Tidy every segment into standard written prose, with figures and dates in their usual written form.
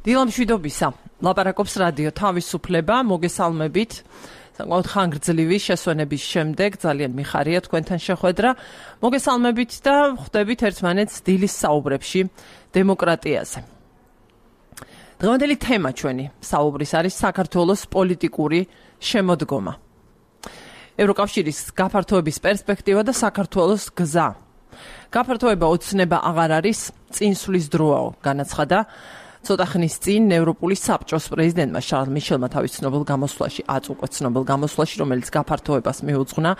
დილამშვიდობისა. ლაპარაკობს რადიო თავისუფლება, მოგესალმებით. საკმაოდ ხანგრძლივი შესვენების შემდეგ ძალიან მიხარია თქვენთან შეხვედრა. მოგესალმებით და ხვდებით ერთმანეთს დილის საუბრებში დემოკრატიაზე. დღევანდელი თემა ჩვენი საუბრის არის საქართველოს პოლიტიკური შემოდგომა. ევროკავშირის გაფართოების პერსპექტივა და საქართველოს გზა. გაფართოება ოცნება აღარ არის, წინსვლის დროაო, განაცხადა ცოტა ხნის წინ ევროპული საბჭოს პრეზიდენტმა შარლ მიშელმა თავის ცნობილ გამოსვლაში, ცნობილ გამოსვლაში, რომელიც გაფართოებას მიუძღვნა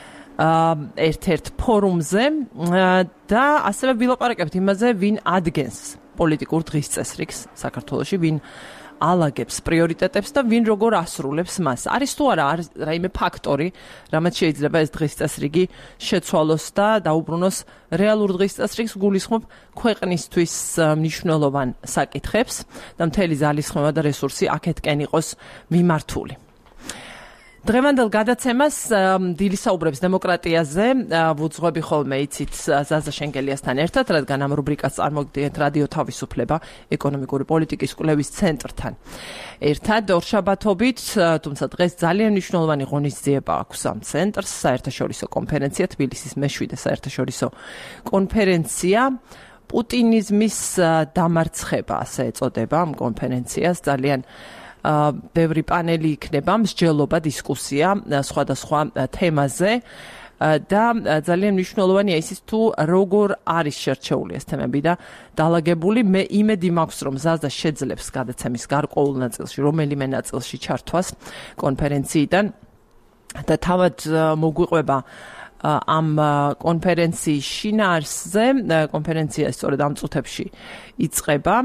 ერთ-ერთ ფორუმზე და ასევე ვილაპარაკებთ იმაზე, ვინ ადგენს პოლიტიკურ დღისწესრიგს საქართველოში, ვინ ალაგებს პრიორიტეტებს და ვინ როგორ ასრულებს მას. არის თუ არა რაიმე ფაქტორი, რამაც შეიძლება ეს დღისწესრიგი შეცვალოს და დაუბრუნოს რეალურ დღისწესრიგს, გულისხმობ ქვეყნისთვის მნიშვნელოვან საკითხებს და მთელი ძალისხმევა და რესურსი აქეთკენ იყოს მიმართული. დღევანდელ გადაცემას დილის საუბრებს დემოკრატიაზე ვუძღვები ხოლმე იცით ზაზა შენგელიასთან ერთად, რადგან ამ რუბრიკას წარმოგიდგენთ რადიო თავისუფლება ეკონომიკური პოლიტიკის კვლევის ცენტრთან ერთად ორშაბათობით, თუმცა დღეს ძალიან მნიშვნელოვანი ღონისძიება აქვს ამ ცენტრს, საერთაშორისო კონფერენცია, თბილისის მე-7 საერთაშორისო კონფერენცია პუტინიზმის დამარცხება, ასე ეწოდება ამ კონფერენციას. ძალიან ბევრი პანელი იქნება, მსჯელობა, დისკუსია სხვადასხვა თემაზე და ძალიან მნიშვნელოვანია ისიც თუ როგორ არის შერჩეული ეს თემები და დალაგებული. მე იმედი მაქვს, რომ ზაზა შეძლებს გადაცემის გარკვეულ ნაწილში, რომელიმე ნაწილში ჩართვას კონფერენციიდან და თავად მოგვიყვება ამ კონფერენციის შინაარსზე. კონფერენცია სწორედ ამ წუთებში იწყება.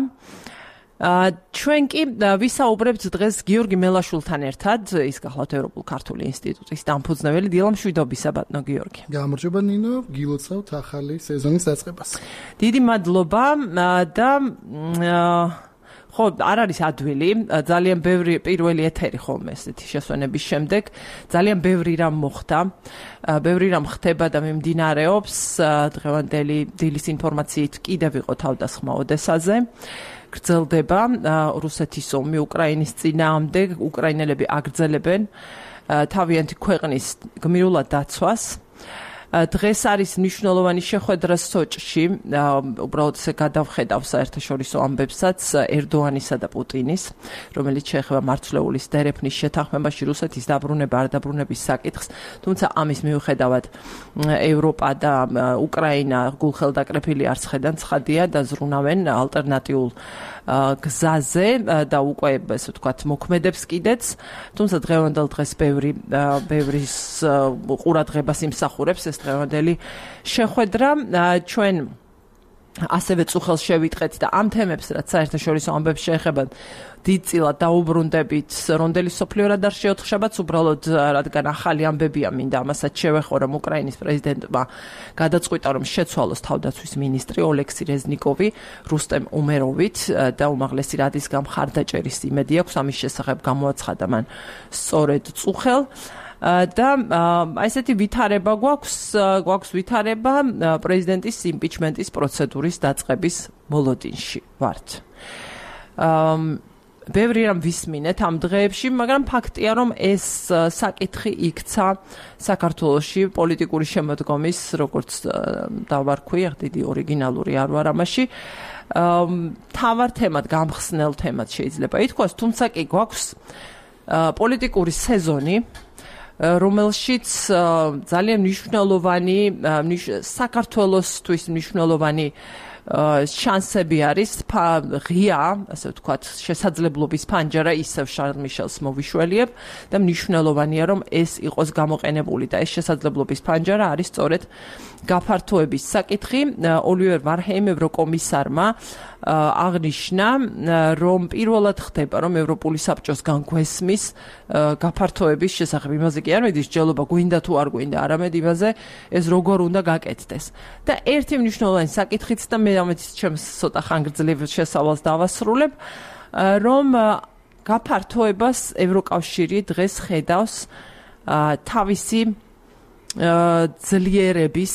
ჩვენ კი ვისაუბრებთ დღეს გიორგი მელაშვილთან ერთად, ის გახლავთ ევროპულ-ქართული ინსტიტუტის დამფუძნებელი. დილამშვიდობისა, ბატონო გიორგი. გამარჯობა ნინო, გილოცავთ ახალი სეზონის დაწყებას. დიდი მადლობა და ხო, არ არის ადვილი, ძალიან ბევრი პირველი ეთერი ხოლმე ესეთი შესვენების შემდეგ, ძალიან ბევრი რამ მოხდა, ბევრი რამ ხდება და მიმდინარეობს. დღევანდელი დილის ინფორმაციით კიდევ იყო თავდასხმა ოდესაზე. გრძელდება რუსეთის ომი უკრაინის წინააღმდეგ, უკრაინელები აგრძელებენ თავიანთი ქვეყნის გმირულად დაცვას. დღეს არის მნიშვნელოვანი შეხვედრა სოჭში, უბრალოდ ესე გადავხედავ საერთაშორისო ამბებსაც ერდოანისა და პუტინის, რომელიც შეეხება მარცვლეულის დერეფნის შეთანხმებაში რუსეთის დაბრუნება არ დაბრუნების საკითხს, თუმცა ამის მიუხედავად ევროპა და უკრაინა გულხელდაკრეფილი არცხედან ცხადია და ზრუნავენ ალტერნატიულ გზაზე და უკვე ესე ვთქვათ მოქმედებს კიდეც, თუმცა დღევანდელ დღეს ბევრის ყურადღებას იმსახურებს ეს დღევანდელი შეხვედრა. ჩვენ ასევე წუხელს შევიტყეთ და ამ თემებს, რაც საერთაშორისო ამბებს შეეხება, დიდწილად დაუბრუნდებით რონდელი სოფლიო რადარ შეოთხშაბათს, უბრალოდ რადგან ახალი ამბებია, მინდა ამასაც შევეხო, რომ უკრაინის პრეზიდენტმა გადაწყვიტა, რომ შეცვალოს თავდაცვის მინისტრი ოლექსი რეზნიკოვი რუსტემ უმეროვით და უმაღლესი რადის გამხარდაჭერის იმედი აქვს, ამის შესახებ გამოაცხადა მან სწორედ წუხელ. და ესეთი ვითარება გვაქვს ვითარება პრეზიდენტის იმპიჩმენტის პროცედურის დაწყების მოლოდინში ვართ. ბევრი რამ ვისმინეთ ამ დღეებში, მაგრამ ფაქტია, რომ ეს საკითხი იქცა საქართველოში პოლიტიკური შემოდგომის, როგორც დავარქვი, დიდი ორიგინალური არ ვარ ამაში, თავარ თემად, გამხსნელ თემად შეიძლება ითქვას, თუმცა კი გვაქვს პოლიტიკური სეზონი, რომელშიც ძალიან მნიშვნელოვანი საქართველოსთვის მნიშვნელოვანი შანსები არის, ღია, ასე ვთქვათ, შესაძლებლობის ფანჯარა ისევ შარლ მიშელს მოვიშველიებ და მნიშვნელოვანია, რომ ეს იყოს გამოყენებული და ეს შესაძლებლობის ფანჯარა არის სწორედ გაფართოების საკითხი. ოლივერ ვარჰეიმ ევროკომისარმა აღნიშნა, რომ პირველად ხდება, რომ ევროპული საბჭოს განგვესმის გაფართოების შესახებ. იმაზე კი არ მედის სჯელობა გვინდა თუ არ გვინდა, არამედ იმაზე ეს როგორ უნდა გაკეთდეს. და ერთი მნიშვნელოვანი საკითხიც და მე ამით ჩემს ცოტა ხანგრძლივ შესავალს დავასრულებ, რომ გაფართოებას ევროკავშირი დღეს ხედავს თავისი ძლიერების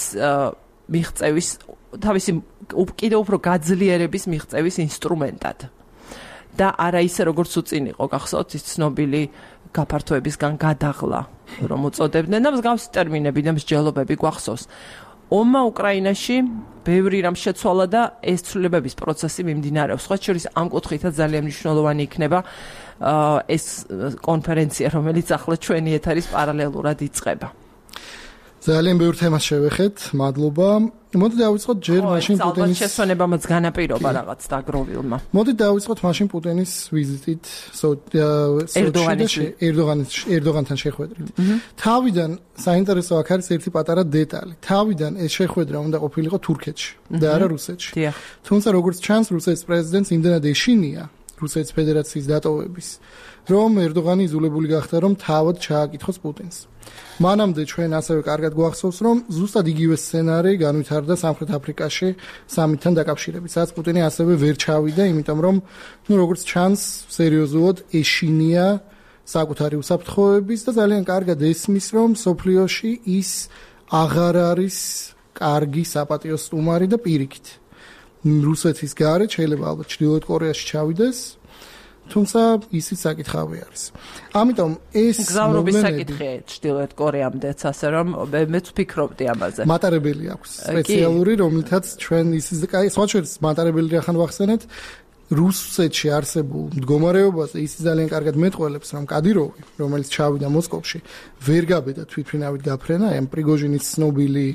მიღწევის, თავისი კიდევ უფრო გაძლიერების მიღწევის ინსტრუმენტად. და არა ისე როგორც უწინ იყო გახსოვთ ის ცნობილი გაფართოებისგან გადაღლა რომ უწოდებდნენ და მსგავსი ტერმინები და მსჯელობები გვახსოვს. ომმა უკრაინაში ბევრი რამ შეცვალა და ეს ცვლილებების პროცესი მიმდინარეობს. სხვა შორის ამ კუთხითაც ძალიან მნიშვნელოვანი იქნება ეს კონფერენცია, რომელიც ახლა ჩვენი ეთერის პარალელურად იწყება. ძალიან ბევრ თემას შევეხეთ. მადლობა. მოდით დავიწყოთ ჯერ მაშინ პუტინის შესვენებამაც განაპირობა რაღაც დაგროვილმა. მოდით დავიწყოთ მაშინ პუტინის ვიზიტით ერდოღანთან შეხვედრით. თავიდან საინტერესო აქ არის ერთი პატარა დეტალი. თავიდან ეს შეხვედრა უნდა ყოფილიყო თურქეთში და არა რუსეთში. თუმცა როგორც ჩანს, რუსეთის პრეზიდენტს იმდენად ეშინია რუსეთის ფედერაციის დატოვების, რომ ერდოღანი იზოლებული გახდა, რომ თავად ჩააკითხოს პუტინს. მანამდე ჩვენ ასევე კარგად გვახსოვს, რომ ზუსტად იგივე სცენარი განვითარდა სამხრეთ აფრიკაში სამიტთან დაკავშირებით, სადაც პუტინი ასევე ვერ ჩავიდა, იმიტომ რომ როგორც ჩანს, სერიოზულად ეშინია საკუთარი უსაფრთხოების და ძალიან კარგად ესმის, რომ სოფლიოში ის აღარ არის კარგი საპატიო სტუმარი და პირიქით. რუსეთის გარეთ შეიძლება ალბათ ჩრდილოეთ კორეაში ჩავიდეს, თუმცა ისიც საკითხავი არის. ამიტომ ეს გზავრობის საკითხია ჩრდილოეთ კორეამდეც, ასე რომ მეც ვფიქრობდი ამაზე. მატარებელი აქვს სპეციალური, რომლითაც ჩვენ ისიც სხვა შორის მატარებელი რახან ვახსენეთ, რუსეთში არსებულ მდგომარეობაზე ის ძალიან კარგად მეტყველებს, რომ კადიროვი, რომელიც ჩავიდა მოსკოვში, ვერ გაბედა თვითმფრინავით გაფრენა, ამ პრიგოჟინის ცნობილი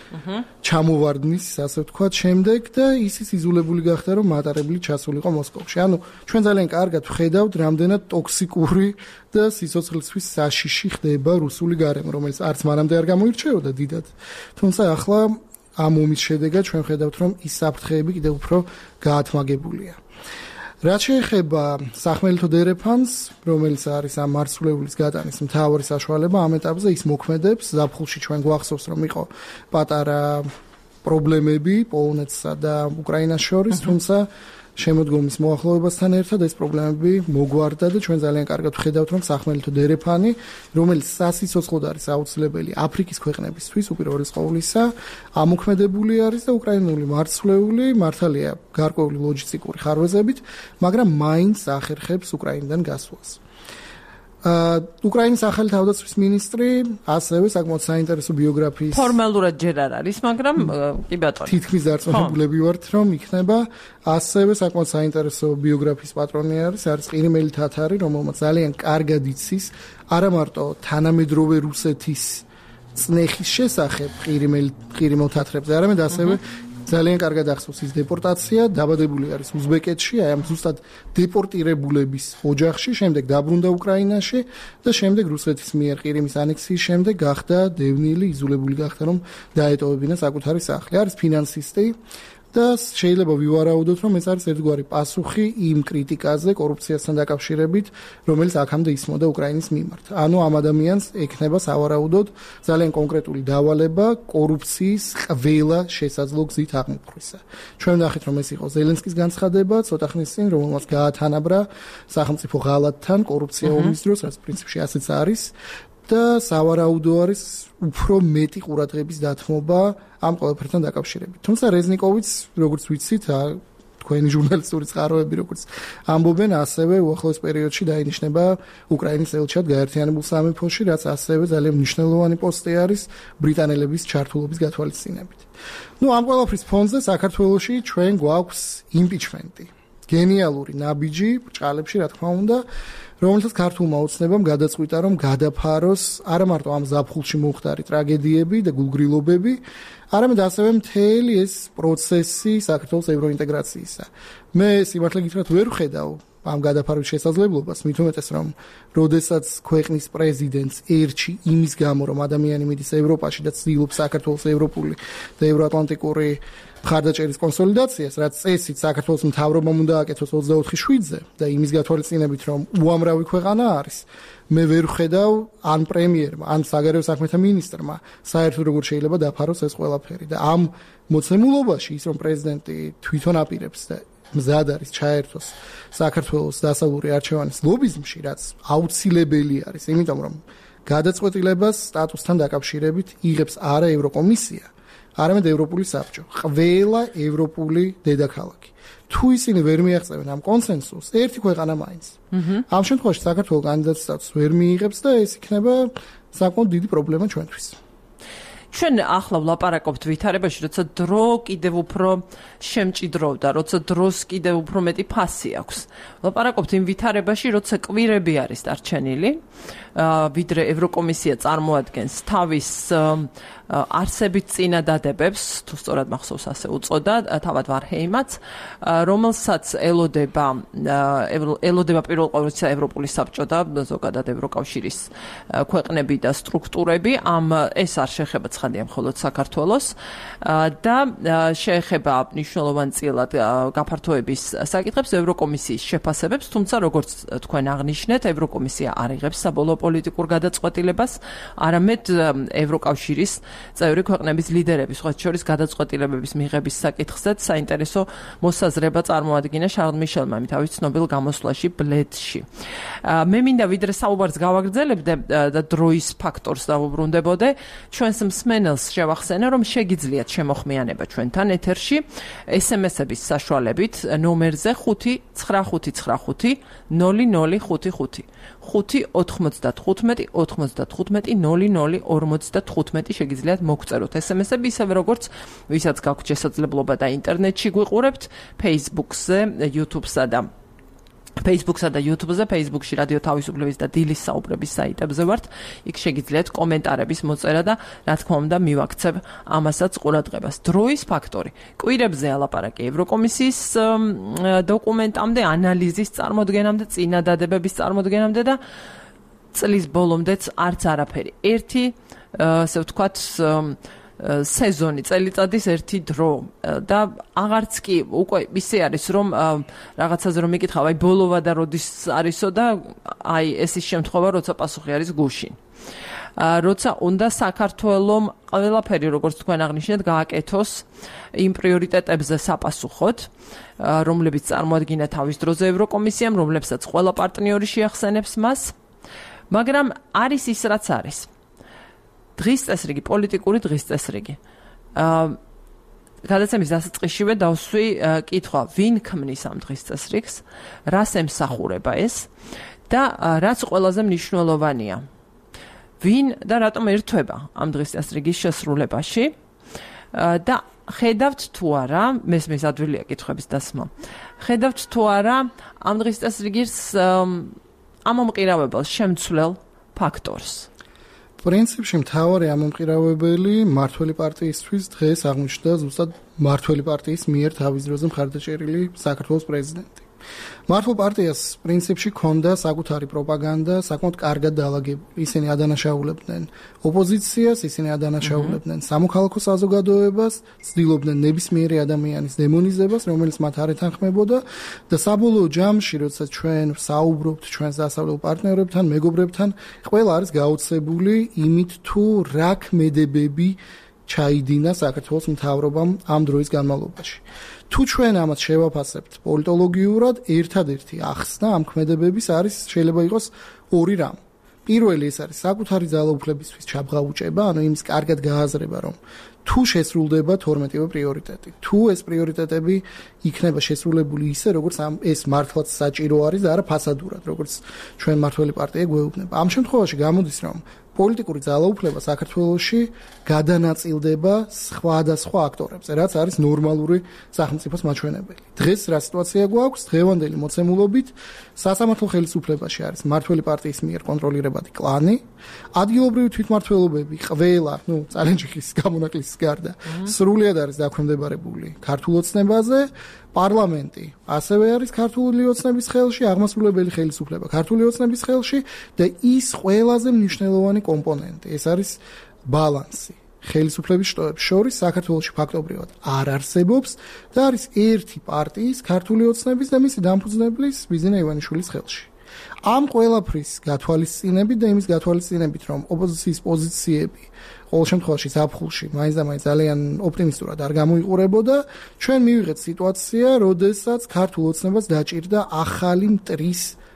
ჩამოვარდნის, ასე ვთქვათ, შემდეგ და ისიც იზოლებული გახდა, რომ მატარებლი ჩასულიყო მოსკოვში. ანუ ჩვენ ძალიან კარგად ვხედავთ, რამდენად ტოქსიკური და სიცოცხლისთვის საშიში ხდება რუსული გარემო, რომელიც არც მანამდე არ გამოირჩეოდა დიდად. თუმცა ახლა ამ ომის შედეგად ჩვენ ხედავთ, რომ ის საფრთხეები კიდევ უფრო გაათმაგებულია. რაც შეეხება სახმელეთო დერეფანს, რომელიც არის ამ მარცვლეულის გატანის მთავარი საშუალება, ამ ეტაპზე ის მოქმედებს. ზაფხულში ჩვენ გვახსოვს, რომ იყო პატარა პრობლემები პოლონეთსა და უკრაინას შორის, თუმცა შემოდგომის მოახლოებასთან ერთად ეს პრობლემები მოგვარდა და ჩვენ ძალიან კარგად ვხედავთ, რომ სახმელეთო დერეფანი, რომელიც სასიცოცხლოდ არის აუცილებელი აფრიკის ქვეყნებისთვის უპირველეს ყოვლისა, ამოქმედებული არის და უკრაინული მარცვლეული მართალია გარკვეული ლოჯისტიკური ხარვეზებით, მაგრამ მაინც ახერხებს უკრაინიდან გასვლას. უკრაინის ახალი თავდაცვის მინისტრი ასევე საკმაოდ საინტერესო ბიოგრაფიის ფორმალურად ჯერ არ არის, მაგრამ კი ბატონო. თითქმის დარწმუნებული ვართ, რომ იქნება ასევე საკმაოდ საინტერესო ბიოგრაფიის პატრონი არის ყირიმელი თათარი, რომელმაც ძალიან კარგად იცის არა მარტო თანამედროვე რუსეთის წნეხის შესახებ ყირიმელ თათრებზე, არამედ ასევე ძალიან კარგად ახსოვს ის დეპორტაცია, დაბადებული არის უზბეკეთში, აი ამ ზუსტად დეპორტირებულების ოჯახში, შემდეგ დაბრუნდა უკრაინაში და შემდეგ რუსეთის მიერ ყირიმის ანექსიის შემდეგ გახდა დევნილი, იზოლებული გახდა, რომ დაეტოვებინა საკუთარი სახლი. არის ფინანსისტი და შეიძლება ვივარაუდოთ, რომ ეს არის ერთგვარი პასუხი იმ კრიტიკაზე კორუფციასთან დაკავშირებით, რომელიც აქამდე ისმოდა უკრაინის მიმართ. ანუ ამ ადამიანს ექნება სავარაუდოდ ძალიან კონკრეტული დავალება კორუფციის ყველა შესაძლო გზით აღმოფხვისა. ჩვენ ვნახეთ, რომ ეს იყო ზელენსკის განცხადება ცოტა ხნის წინ, რომელმაც გაათანაბრა სახელმწიფო ღალატთან კორუფცია ომის დროს, რაც პრინციპში ასეც არის. და სავარაუდო არის უფრო მეტი ყურადღების დათმობა ამ ყველაფერთან დაკავშირებით. თუმცა რეზნიკოვიც, როგორც ვიცით, თქვენი ჟურნალისტური წყაროები, როგორც ამბობენ, ასევე უახლოეს პერიოდში დაინიშნება უკრაინის ელჩად გაერთიანებულ სამეფოში, რაც ასევე ძალიან მნიშვნელოვანი პოსტი არის ბრიტანელების ჩართულობის გათვალისწინებით. ამ ყველაფრის ფონზე საქართველოში ჩვენ გვაქვს იმპიჩმენტი. გენიალური ნაბიჯი ბრჭყალებში, რა თქმა უნდა, რომელთაც ქართულმა ოცნებამ გადაწყვიტა, რომ გადაფაროს არა მარტო ამ ზაფხულში მომხდარი ტრაგედიები და გულგრილობები, არამედ ასევე მთელი ეს პროცესი საქართველოს ევროინტეგრაციისა. მე სიმართლე გითხრათ ვერ ვხედავ ამ გადაფარვის შესაძლებლობას, მით უმეტეს რომ როდესაც ქვეყნის პრეზიდენტს ერჩი იმის გამო, რომ ადამიანი მიდის ევროპაში და ცდილობს საქართველოს ევროპული და ევროატლანტიკური მხარდაჭერის კონსოლიდაციას, რაც წესით საქართველოს მთავრობამ უნდა აკეთოს 24/7-ზე და იმის გათვალისწინებით, რომ უამრავი ქვეყანა არის. მე ვერ ვხედავ ან პრემიერმა, ან საგარეო საქმეთა მინისტრმა საერთოდ როგორ შეიძლება დაფაროს ეს ყველაფერი და ამ მოცემულობაში ის რომ პრეზიდენტი თვითონ აპირებს და მზად არის ჩაერთოს საქართველოს დასავლური არჩევანის ლობიზმში, რაც აუცილებელი არის, იმიტომ რომ გადაწყვეტილებას სტატუსთან დაკავშირებით იღებს არა ევროკომისია, არამედ ევროპული საბჭო, ყველა ევროპული დედაქალაქი. თუ ისინი ვერ მიაღწევენ ამ კონსენსუსს, ერთი ქვეყანა მაინც. ამ შემთხვევაში საქართველოს კანდიდატის სტატუსს ვერ მიიღებს და ეს იქნება საკმაოდ დიდი პრობლემა ჩვენთვის. ჩვენ ახლა ვლაპარაკობთ ვითარებაში, როცა დრო კიდევ უფრო შემჭიდროვდა, როცა დროს კიდევ უფრო მეტი ფასი აქვს. ვლაპარაკობთ იმ ვითარებაში, როცა კვირები არის დარჩენილი, ვიდრე ევროკომისია წარმოადგენს თავის არსებით წინადადებებს, თუ სწორად მახსოვს ასე უწოდა, თავად ვარჰეიმაც, რომელსაც ელოდება პირველ ყოვლისა ევროპული საბჭო და ზოგადად ევროკავშირის ქვეყნები და სტრუქტურები, ეს არ შეეხება ცხადია მხოლოდ საქართველოს და შეეხება მნიშვნელოვანწილად გაფართოების საკითხებს ევროკომისიის შეფასებებს, თუმცა როგორც თქვენ აღნიშნეთ, ევროკომისია არ იღებს საბოლოო პოლიტიკურ გადაწყვეტილებას, არამედ ევროკავშირის წევრი ქვეყნების ლიდერების, სხვათა შორის გადაწყვეტილებების მიღების საკითხზეც საინტერესო მოსაზრება წარმოადგინა შარლ მიშელმა თავის ცნობილ გამოსვლაში ბლედში. მე მინდა ვიდრე საუბარს გავაგრძელებდე და დროის ფაქტორს დავუბრუნდებოდე, ჩვენს მსმენელს შევახსენე, რომ შეგიძლიათ შემოხმიანება ჩვენთან ეთერში SMS-ების საშუალებით ნომერზე 59595 0055 595 95 00 55 შეგიძლიათ მოგწეროთ SMS-ები, ისევე როგორც ვისაც გაქვთ შესაძლებლობა და ინტერნეტში გვიყურებთ, Facebook-ზე, YouTube-სა და YouTube-ზე, Facebook-ში რადიო თავისუფლების და დილის საუბრების საიტებზე ვართ. იქ შეგიძლიათ კომენტარების მოწერა და რა თქმა უნდა მივაქცევ ამასაც ყურადღებას. დროის ფაქტორი. კვირებზე ალაპარაკი ევროკომისიის დოკუმენტამდე, ანალიზის წარმოდგენამდე, წინადადებების წარმოდგენამდე და წლის ბოლომდეც არც არაფერი. ერთი, ასე ვთქვათ, სეზონი, წელიწადის ერთი დრო და აღარც კი უკვე ისე არის, რომ რაღაცაზე რომ მიკითხავ, აი ბოლოვა და როდის არისო და აი ეს ის შემთხვევა, როცა პასუხი არის გუშინ. როცა უნდა საქართველოს ყველაფერი, როგორც თქვენ აღნიშნეთ, გააკეთოს იმ პრიორიტეტებზე საპასუხოდ, რომლებიც წარმოადგინა თავის დროზე ევროკომისიამ, რომლებსაც ყველა პარტნიორი შეახსენებს მას, მაგრამ არის ის, რაც არის. დღის წესრიგი, პოლიტიკური დღის წესრიგი. გადაცემის დასაწყისშივე დავსვი კითხვა, ვინ ქმნის ამ დღის წესრიგს, რას ემსახურება ეს და რაც ყველაზე მნიშვნელოვანია. ვინ და რატომ ერთვება ამ დღის წესრიგის შესრულებაში და ხედავთ თუ არა, მესმის ადვილია კითხვების დასმა. ხედავთ თუ არა ამ დღის წესრიგის ამომყირავებელ შემცვლელ ფაქტორს. პრინციპში მთავარი ამომყირავებელი მმართველი პარტიისთვის დღეს აღმოჩნდა ზუსტად მმართველი პარტიის მიერ თავის დროზე მხარდაჭერილი საქართველოს პრეზიდენტი. მმართველ პარტიას პრინციპში ჰქონდა საკუთარი პროპაგანდა, საკმაოდ კარგად დაალაგებული. ისინი ადანაშაულებდნენ ოპოზიციას, ისინი ადანაშაულებდნენ სამოქალაქო საზოგადოებას, ცდილობდნენ ნებისმიერი ადამიანის დემონიზებას, რომელიც მათ არ ეთანხმებოდა და საბოლოო ჯამში, როცა ჩვენ საუბრობთ ჩვენს დასავლელ პარტნიორებთან, მეგობრებთან, ყველა არის გაოცებული იმით, თუ რა ქმედებები ჩაიდინა საქართველოს მთავრობამ ამ დროის განმავლობაში. თუ ჩვენ ამას შევაფასებთ პოლიტოლოგიურად, ერთადერთი ახსნა ამ ქმედებების არის შეიძლება იყოს ორი რამ. პირველი ეს არის საკუთარი ძალაუფლებისთვის ჩაბღაუჭება, ანუ იმის კარგად გააზრება, რომ თუ შესრულდება 12-ვე პრიორიტეტი, თუ ეს პრიორიტეტები იქნება შესრულებული ისე, როგორც ეს მართლაც საჭირო არის და არა ფასადურად, როგორც ჩვენ მმართველი პარტია გვეუბნება. ამ შემთხვევაში გამოდის, რომ პოლიტიკური ძალაუფლება საქართველოში გადანაწილდება სხვადასხვა აქტორებზე, რაც არის ნორმალური სახელმწიფოს მაჩვენებელი. დღეს რა სიტუაცია გვაქვს? დღევანდელი მოცემულობით სასამართლო ხელისუფლებაში არის მმართველი პარტიის მიერ კონტროლირებადი კლანი, ადგილობრივი თვითმმართველობები ყველა, წალენჯიხის გამონაკლისის გარდა, სრულად არის დაქვემდებარებული ქართულ ოცნებაზე. პარლამენტი ასევე არის ქართული ოცნების ხელში, აღმასრულებელი ხელისუფლება ქართული ოცნების ხელში და ის ყველაზე მნიშვნელოვანი კომპონენტი, ეს არის ბალანსი. ხელისუფლების შტოებს შორის საქართველოში ფაქტობრივად არ არსებობს და არის ერთი პარტიის ქართული ოცნების და მისი დამფუძნებლის ბიზნე ივანიშვილის ხელში. ამ ყველაფრის გათვალისწინებით და იმის გათვალისწინებით, რომ ოპოზიციის პოზიციები ყოველ შემთხვევაში ზაფხულში მაინც და მაინც ძალიან ოპტიმისტურად არ გამოიყურებოდა, ჩვენ მივიღეთ სიტუაცია, როდესაც ქართულ ოცნებას დაჭირდა ახალი მტრის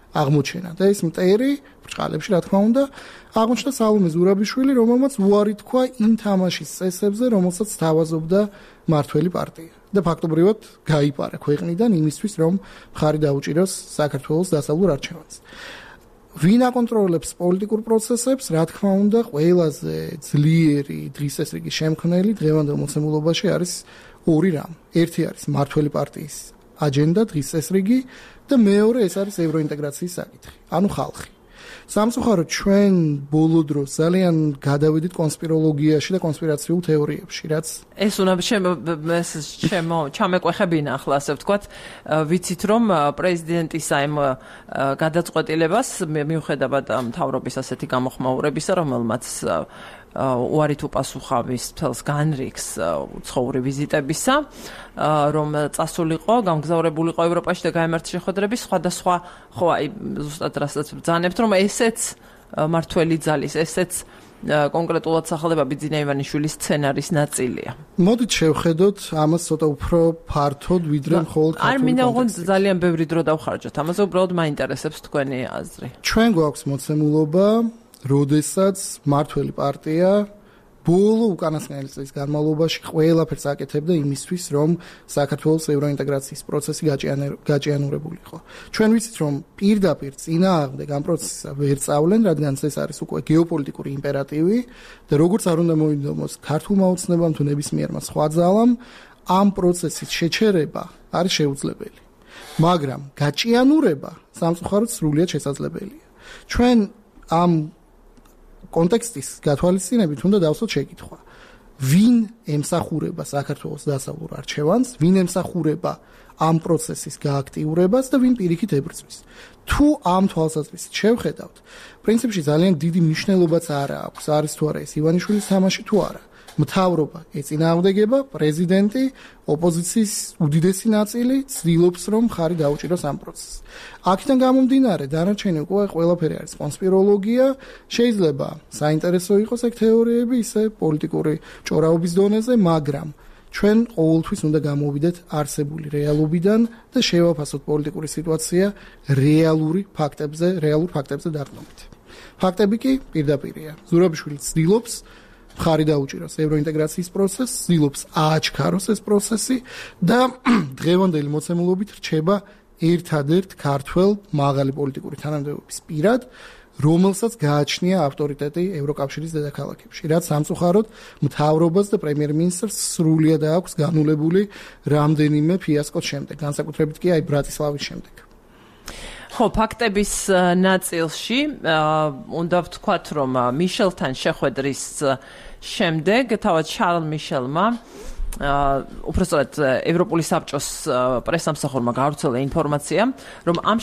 აღმოჩენა და ეს მტერი ბრჭყალებში რა თქმა უნდა აღმოჩნდა სალომე ზურაბიშვილი, რომელმაც უარი თქვა იმ თამაშის წესებზე, რომელსაც თავაზობდა მართველი პარტია და ფაქტობრივად გაიპარა ქვეყნიდან იმისთვის, რომ მხარი დაუჭიროს საქართველოს დასავლურ არჩევანს. ვინ აკონტროლებს პოლიტიკურ პროცესებს, რა თქმა უნდა, ყველაზე ძლიერი დღის ეს რიგის შემქმნელი დღევანდელ მოცემულობაში არის ორი რამ. ერთი არის მართველი პარტიის აჯენდა დღის ეს რიგი და მეორე ეს არის ევროინტეგრაციის საკითხი, ანუ ხალხი. სამწუხაროდ ჩვენ ბოლო დროს ძალიან გადავედით კონსპიროლოგიაში და კონსპირაციულ თეორიებში, რაც ეს უნდა ჩამეკვეხებინა ახლა ასე ვთქვათ, ვიცით რომ პრეზიდენტის ამ გადაწყვეტილებას მიუხედავად მთავრობის ასეთი გამოხმაურებისა, რომელმაც უარი თუ პასუხავის თელს განრიგს უცხოური ვიზიტებისა, რომ წასულიყო, გამგზავრებულიყო ევროპაში და გაემართა შეხვედრების სხვადასხვა, ხო, აი ზუსტად რასაც ბრძანებთ, რომ ესეც მართველი ძალის, ესეც კონკრეტულად სახელდება ბიძინა ივანიშვილის სცენარის ნაწილია. მოდით შევხედოთ ამას ცოტა უფრო ფართოდ, ვიდრე მხოლოდ არ მინდა უღონდ ძალიან ბევრი დრო დავხარჯოთ. ამაზე უბრალოდ მაინტერესებს თქვენი აზრი. ჩვენ გვაქვს მოცემულობა, როდესაც მართველი პარტია ბოლო უკანასკნელი წლის განმავლობაში ყველაფერს აკეთებდა იმისთვის, რომ საქართველოს ევროინტეგრაციის პროცესი გაჭიანურებულიყო. ჩვენ ვიცით, რომ პირდაპირ წინააღმდეგ ამ პროცესსა ვერ წავლენ, რადგან ეს არის უკვე გეოპოლიტიკური იმპერატივი და როგორც არ უნდა მოინდომოს ქართულმა ოცნებამ თუ ნებისმიერმა სხვა ძალამ, ამ პროცესის შეჩერება არის შეუძლებელი. მაგრამ გაჭიანურება სამწუხაროდ სრულიად შესაძლებელია. ჩვენ ამ კონტექსტის გათვალისწინებით უნდა დავსვათ შეკითხვა. ვინ ემსახურება საქართველოს დასავლურ არჩევანს, ვინ ემსახურება ამ პროცესის გააქტიურებას და ვინ პირიქით ებრძვის. თუ ამ თვალსაზრისით შევხედავთ, პრინციპში ძალიან დიდი მნიშვნელობაც არ აქვს, არის თუ არა ეს ივანიშვილის თამაში თუ არა. მთავრობა ეწინააღმდეგება, პრეზიდენტი, ოპოზიციის უდიდესი ნაწილი ცდილობს, რომ მხარი დაუჭიროს ამ პროცესს. აქედან გამომდინარე, დანარჩენი უკვე ყველაფერი არის კონსპიროლოგია, შეიძლება საინტერესო იყოს ეგ თეორიები, ისე პოლიტიკური ჭორაობის დონეზე, მაგრამ ჩვენ ყოველთვის უნდა გამოვიდეთ არსებული რეალობიდან და შევაფასოთ პოლიტიკური სიტუაცია რეალურ ფაქტებზე დაყრდნობით. ფაქტები კი პირდაპირია. ზურაბიშვილი ცდილობს მხარი დაუჭიროს ევროინტეგრაციის პროცესს, ცდილობს ააჩქაროს ეს პროცესი და დღევანდელი მოცემულობით რჩება ერთადერთ ქართველ მაღალი პოლიტიკური თანამდებობის პირად, რომელსაც გააჩნია ავტორიტეტი ევროკავშირის დედაქალაქებში, რაც სამწუხაროდ მთავრობას და პრემიერ-მინისტრს სრულიად აქვს განულებული რამდენიმე ფიასკოს შემდეგ, განსაკუთრებით კი აი ბრატისლავის შემდეგ. ხო, ფაქტების ნაწილში უნდა ვთქვათ, რომ მიშელთან შეხვედრის შემდეგ თავად შარლ მიშელმა უბრალოდ ევროპული საბჭოს პრესამსახურმა გავრცელა ინფორმაცია, რომ ამ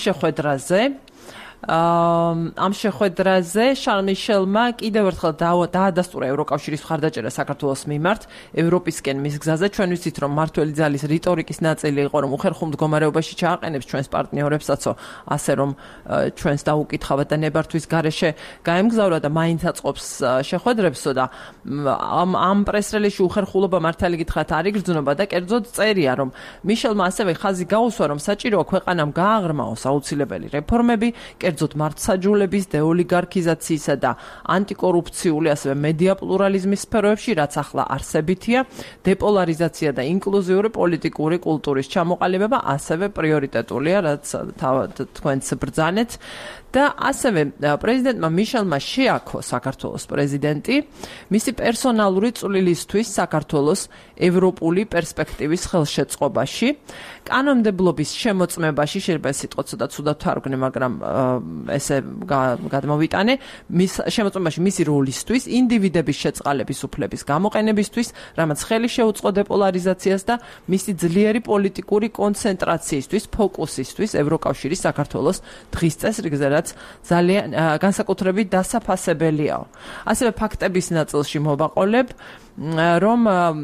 შეხვედრაზე შარლ მიშელმა კიდევ ერთხელ დაადასტურა ევროკავშირის მხარდაჭერა საქართველოს მიმართ ევროპისკენ მის გზაზე. ჩვენ ვიცით, რომ მართველი ძალის რიტორიკის ნაწილი იყო, რომ უხერხულ მდგომარეობაში ჩააყენებს ჩვენს პარტნიორებსაცო, ასე რომ ჩვენს დაუკითხავად და ნებართვის გარეშე გაემგზავრა და მაინც აწყობს შეხვედრებსო და ამ პრეს-რელიზში უხერხულობა მართალი გითხრათ არ იგრძნობა და კერძოდ წერია, რომ მიშელმა ასევე ხაზი გაუსვა, რომ საჭიროა ქვეყანამ გააღრმაოს აუცილებელი რეფორმები, კერძოდ მართლმსაჯულების, დეოლიგარქიზაციისა და ანტიკორუფციული, ასევე მედია პლურალიზმის სფეროებში, რაც ახლა არსებითია, დეპოლარიზაცია და ინკლუზიური პოლიტიკური კულტურის ჩამოყალიბება ასევე პრიორიტეტულია, რაც თქვენც ბრძანეთ. და ასევე პრეზიდენტმა მიშელმა შეაქო საქართველოს პრეზიდენტი მისი პერსონალური წვლილისთვის საქართველოს ევროპული პერსპექტივის ხელშეწყობაში. კანონმდებლობის შემოწმებაში შეიძლება სიტყვა ცოტა ცუდად თარგმნე, მაგრამ ესე გადმოვიტანე, შემოწმებაში მისი როლისთვის, ინდივიდების შეწყალების უფლების გამოყენებისთვის, რამაც ხელი შეუწყო დეპოლარიზაციას და მისი ძლიერი პოლიტიკური კონცენტრაციისთვის, ფოკუსისთვის ევროკავშირის საქართველოს დღის წესრიგზე, რაც ძალიან განსაკუთრებით დასაფასებელიაო. ასევე ფაქტების ნაწილში მოვაყოლებ, რომ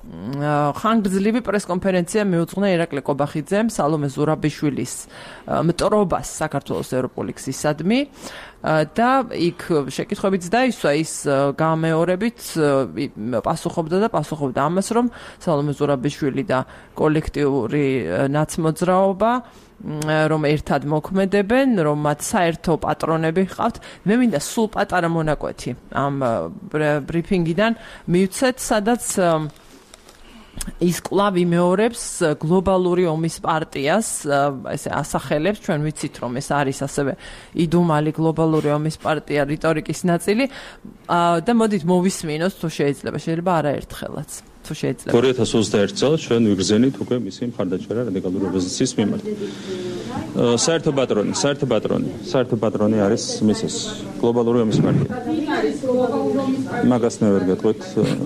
ხანგრძლივი პრესკონფერენცია მიუძღვნა ირაკლი კობახიძემ სალომე ზურაბიშვილის მტრობას საქართველოს ევროპული გზისადმი და იქ შეკითხვებიც დაისვა ის გამეორებით პასუხობდა ამას, რომ სალომე ზურაბიშვილი და კოლექტიური ნაცმოძრაობა რომ ერთად მოქმედებენ, რომ მათ საერთო პატრონები ჰყავთ. მე მინდა სულ პატარა მონაკვეთი ამ ბრიფინგიდან მივცეთ, სადაც ის კვლავ იმეორებს გლობალური ომის პარტიას, ესე ასახელებს, ჩვენ ვიცით, რომ ეს არის ასევე იდუმალი გლობალური ომის პარტია რიტორიკის ნაწილი და მოდით მოვისმინოთ თუ შეიძლება არაერთხელაც. თუ შეიძლება 2021 წელს ჩვენ ვიგრძენით უკვე მისი მხარდაჭერა რადიკალური ოპოზიციის მიმართ. საერთო პატრონი არის მისის გლობალური ომის პარტია. მაგას ნევერ გეტყვით.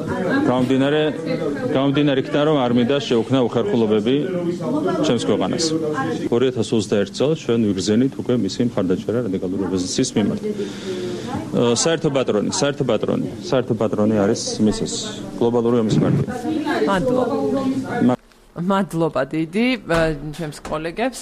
გამომდინარე იქიდან, რომ არ მინდა შეუქმნა უხერხულობები ჩემს ქვეყანას. 2021 წელს ჩვენ ვიგრძენით უკვე მისი მხარდაჭერა რადიკალური ოპოზიციის მიმართ. საერთო პატრონი არის მისის გლობალური ომის პარტია. მადლობა დიდი ჩემს კოლეგებს.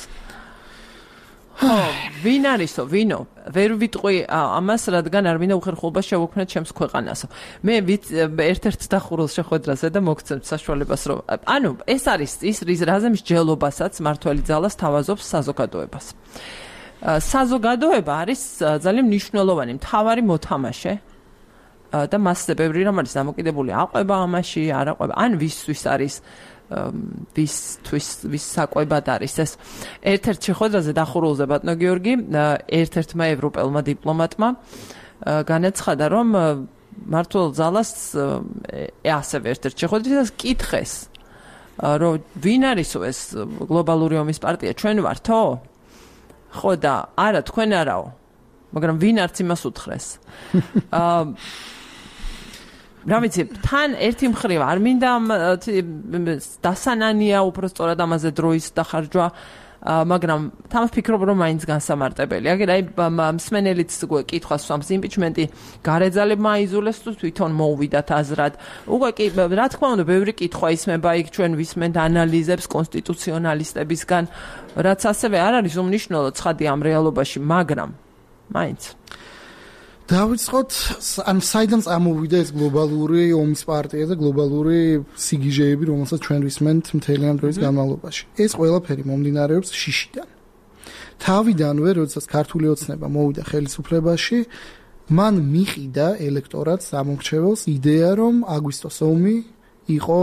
ვინ არისო, ვინო? ვერ ვიტყვი ამას, რადგან არ მინდა უხერხულობა შევუქმნათ ჩემს ქვეყანასო. მე ერთ-ერთ დახურულ შეხვედრაზე და მოგცემთ საშუალებას, რომ ეს არის ის რაზე მსჯელობასაც მართველი ძალა სთავაზობს საზოგადოებას. საზოგადოება არის ძალიან მნიშვნელოვანი მთავარი მოთამაშე და მასზე ბევრი რამ არის დამოკიდებული აყვება ამაში, არ აყვება, ან ვისთვის არის ვის საკვებად არის ეს. ერთ-ერთ შეხვედრაზე დახურულზე ბატონო გიორგი ერთ-ერთმა ევროპელმა დიპლომატმა განაცხადა, რომ მართლ ძალას ასევე ერთ-ერთ შეხვედრაზე კითხეს, რომ ვინ არისო ეს გლობალური ომის პარტია, ჩვენ ვართო? ხო და არა, თქვენ არაო, მაგრამ ვინ არც იმას უთხრეს. რა ვიცი, თან ერთი მხრივ არ მინდა დასანანია უბრალოდ ამაზე დროის დახარჯვა, მაგრამ თან ვფიქრობ, რომ მაინც განსამარტებელი. აი მსმენელიც კითხვას სვამს, იმპიჩმენტი გარეძალებმა აიზულეს თუ თვითონ მოუვიდათ აზრად. უკვე კი რა თქმა უნდა, ბევრი კითხვა ისმება იქ, ჩვენ ვისმენთ ანალიზებს კონსტიტუციონალისტებისგან, რაც ასევე არ არის უმნიშვნელო ცხადი ამ რეალობაში, მაგრამ მაინც დავიწყოთ, ან საიდან წამოვიდა ეს გლობალური ომის პარტია და გლობალური სიგიჟეები, რომელსაც ჩვენ ვისმენთ მთელი ამ დროის განმავლობაში. ეს ყველაფერი მომდინარეობს შიშიდან. თავიდანვე, როდესაც ქართული ოცნება მოვიდა ხელისუფლებაში, მან მიყიდა ელექტორატს ამორჩეველს იდეა, რომ აგვისტოს ომი იყო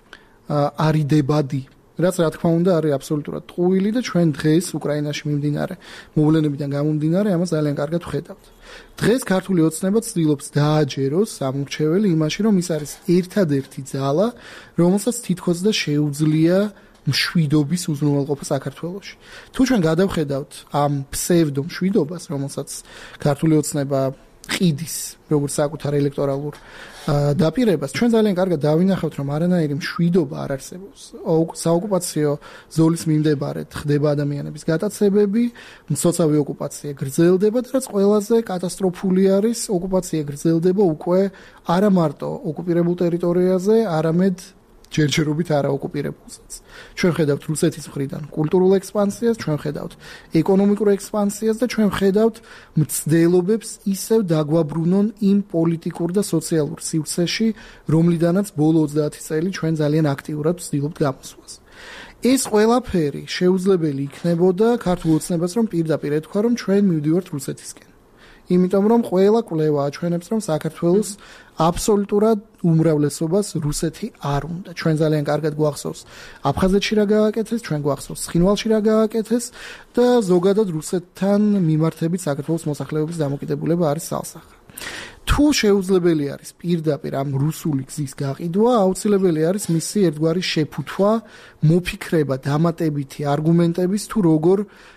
არიდებადი. რაც რა თქმა უნდა არის აბსოლუტურად ტყუილი და ჩვენ დღეს უკრაინაში მიმდინარე მოვლენებიდან გამომდინარე ამას ძალიან კარგად ვხედავთ. დღეს ქართული ოცნება ცდილობს დააჯეროს ამორჩეველი იმაში, რომ ის არის ერთადერთი ძალა, რომელსაც თითქოს და შეუძლია მშვიდობის უზრუნველყოფა საქართველოში. თუ ჩვენ გადავხედავთ ამ ფსევდო მშვიდობას, რომელსაც ქართული ოცნება ყიდის როგორც საკუთარ ელექტორალურ დაპირებას, ჩვენ ძალიან კარგად დავინახავთ, რომ არანაირი მშვიდობა არ არსებობს. საოკუპაციო ზოლის მიმდებარედ ხდება ადამიანების გატაცებები, მცოცავი ოკუპაცია გრძელდება და რაც ყველაზე კატასტროფული არის, ოკუპაცია გრძელდება უკვე არა მარტო ოკუპირებულ ტერიტორიაზე, არამედ ჯერჯერობით არაოკუპირებულსაც. ჩვენ ხედავთ რუსეთის მხრიდან კულტურულ ექსპანსიას, ჩვენ ხედავთ ეკონომიკურ ექსპანსიას და ჩვენ ხედავთ მცდელობებს ისევ დაგვაბრუნონ იმ პოლიტიკურ და სოციალურ სივრცეში, რომლიდანაც ბოლო 30 წელი ჩვენ ძალიან აქტიურად ვცდილობთ გამოსვლას. ეს ყველაფერი შეუძლებელი იქნებოდა ქართულ ოცნებას, რომ პირდაპირ ეთქვა, რომ ჩვენ მივდივართ რუსეთისკენ. იმიტომ რომ ყველა კვლევა აჩვენებს, რომ საქართველოს აბსოლუტურად უმრავლესობას რუსეთი არ უნდა. ჩვენ ძალიან კარგად გვახსოვს აფხაზეთში რა გააკეთეს, ჩვენ გვახსოვს ცხინვალში რა გააკეთეს და ზოგადად რუსეთთან მიმართებით საქართველოს მოსახლეობის დამოკიდებულება არის სალსახა. თუ შეუძლებელი არის პირდაპირ ამ რუსული გზის გაყიდვა, აუცილებელი არის მისი ერთგვარი შეფუთვა, მოფიქრება დამატებითი არგუმენტების თუ როგორ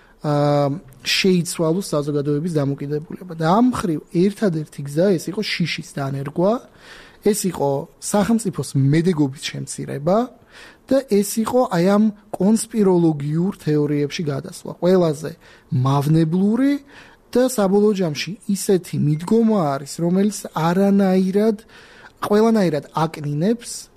შეიცვალოს საზოგადოების დამოკიდებულება. და ამ მხრივ ერთადერთი გზა ეს იყო შიშის დანერგვა, ეს იყო სახელმწიფოს მედეგობის შემცირება და ეს იყო აი ამ კონსპიროლოგიურ თეორიებში გადასვლა. ყველაზე მავნებლური და საბოლოო ჯამში ისეთი მიდგომა არის, რომელიც ყველანაირად აკნინებს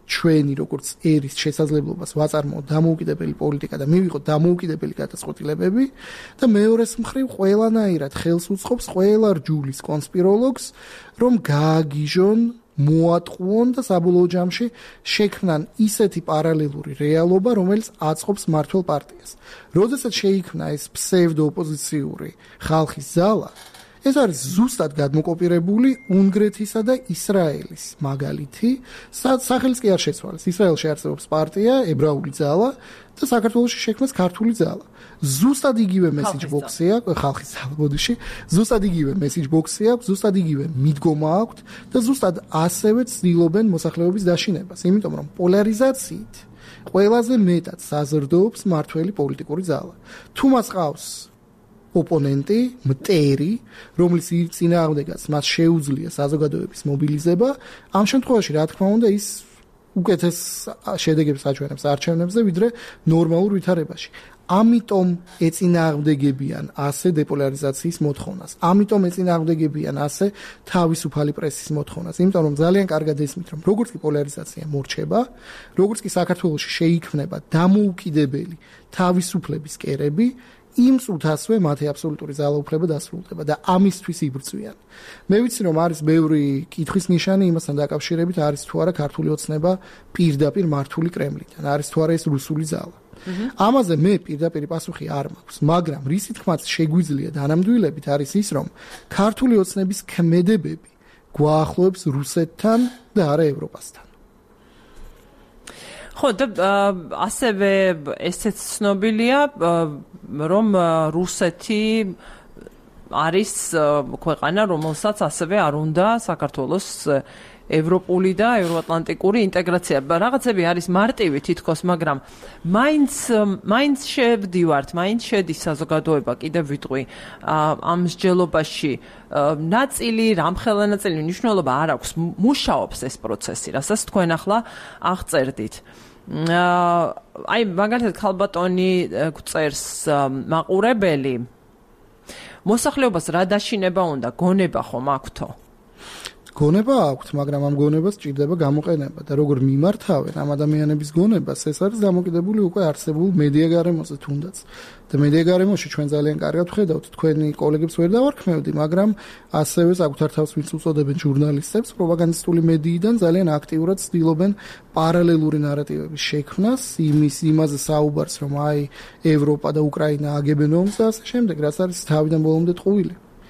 ჩვენი როგორც ერის შესაძლებლობას ვაწარმოოთ დამოუკიდებელი პოლიტიკა და მივიღოთ დამოუკიდებელი გადაწყვეტილებები და მეორეს მხრივ ყველანაირად ხელს უწყობს ყველა რჯულის კონსპიროლოგს რომ გააგიჟონ მოატყუონ და საბოლოო ჯამში შექმნან ისეთი პარალელური რეალობა, რომელიც აწყობს მმართველ პარტიას. როდესაც შეიქმნა ეს ფსევდოოპოზიციური ხალხის ზალა, ეს არის ზუსტად გადმოკოპირებული უნგრეთისა და ისრაელის მაგალითი, სახელიც კი არ შეცვალეს. ისრაელში არსებობს პარტია, ებრაული ზალა და საქართველოში შექმნეს ქართული ზალა. ზუსტად იგივე მესიჯ ბოქსი აქვს, ხალხის ზალა ბოდიში, ზუსტად იგივე მესიჯ ბოქსი აქვს, ზუსტად იგივე მიდგომა აქვს და ზუსტად ასევე ცდილობენ მოსახლეობის დაშინებას, იმიტომ რომ პოლარიზაციით ყველაზე მეტად საზრდოობს მართველი პოლიტიკური ზალა. თუ მას ყავს ოპონენტი, მტერი, რომლის წინააღმდეგაც მას შეუძლია საზოგადოების მობილიზება, ამ შემთხვევაში რა თქმა უნდა ის უკეთეს შედეგებს აჩვენებს არჩევნებზე, ვიდრე ნორმალურ ვითარებაში. ამიტომ ეწინააღმდეგებიან ასე დეპოლარიზაციის მოთხოვნას. ამიტომ ეწინააღმდეგებიან ასე თავისუფალი პრესის მოთხოვნას. იმიტომ რომ ძალიან კარგად ესმით, რომ როგორც კი პოლარიზაცია მორჩება, როგორც კი საქართველოში შეიქმნება დამოუკიდებელი თავისუფლების კერები, იმ წუთასვე მათი აბსოლუტური ძალაუფლება დასრულდება და ამისთვის იბრძვიან. მე ვიცი რომ არის ბევრი კითხვის ნიშანი იმასთან დაკავშირებით, არის თუ არა ქართული ოცნება პირდაპირ მართული კრემლიდან, არის თუ არა ეს რუსული ზალა. ამაზე მე პირდაპირ პასუხი არ მაქვს, მაგრამ რისი თქმაც შეგვიძლია დანამდვილებით არის ის, რომ ქართული ოცნების ქმედებები გვაახლოებს რუსეთთან და არა ევროპასთან. ხო და ასევე ესეც ცნობილია რომ რუსეთი არის ქვეყანა რომელსაც ასევე არ უნდა საქართველოს ევროპული და ევროატლანტიკური ინტეგრაცია. რაღაცები არის მარტივი თითქოს, მაგრამ მაინც შევდივართ, მაინც შედის საზოგადოება, კიდევ ვიტყვი, ამ მსჯელობაში ნაწილი, რამხელა ნაწილი მნიშვნელობა არ აქვს, მუშაობს ეს პროცესი, რასაც თქვენ ახლა აღწერდით. აი მაგალითად ქალბატონი გვწერს მაყურებელი მოსახლეობას რა დაშინება უნდა, გონება ხომ აქვთო? გონება აქვთ, მაგრამ ამ გონებას სჭირდება გამოყენება და როგორ მიმართავენ ამ ადამიანების გონებას, ეს არის დამოკიდებული უკვე არსებულ მედია გარემოზე თუნდაც. და მედია გარემოში ჩვენ ძალიან კარგად ვხედავთ, თქვენი კოლეგებს ვერ დავარქმევდი, მაგრამ ასევე საკუთარ თავს ვინც უწოდებენ ჟურნალისტებს, პროპაგანდისტული მედიიდან ძალიან აქტიურად ცდილობენ პარალელური ნარატივების შექმნას, იმაზე საუბარს, რომ აი ევროპა და უკრაინა აგებენ ომს და ასე შემდეგ, რაც არის თავიდან ბოლომდე ტყუილი.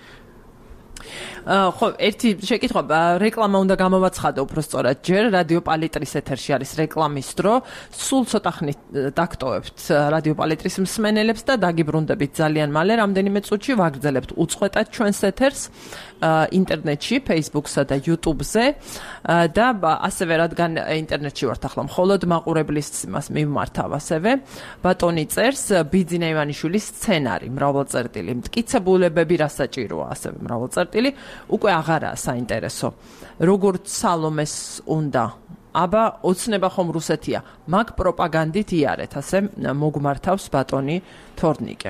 ხო, ერთი შეკითხვა, რეკლამა უნდა გამოვაცხადო უბრალოდ ჯერ რადიო პალიტრის ეთერში არის რეკლამის დრო, სულ ცოტა ხნით დაგტოვებთ რადიო პალიტრის მსმენელებს და დაგიბრუნდებით ძალიან მალე, რამდენიმე წუთში ვაგრძელებთ უწყვეტად ჩვენს ეთერს ინტერნეტში, Facebook-სა და YouTube-ზე და ასევე რადგან ინტერნეტში ვართ ახლა მხოლოდ მაყურებლის მას მივმართავ ასევე ბატონი წერს ბიძინა ივანიშვილის სცენარი მრავალწერტილი მტკიცებულებები რა საჭიროა ასევე მრავალწერტილი უკვე აღარაა საინტერესო როგორც სალომეს უნდა აბა ოცნება ხომ რუსეთია მაგ პროპაგანდით იარეთ ასე მოგმართავს ბატონი თორნიკე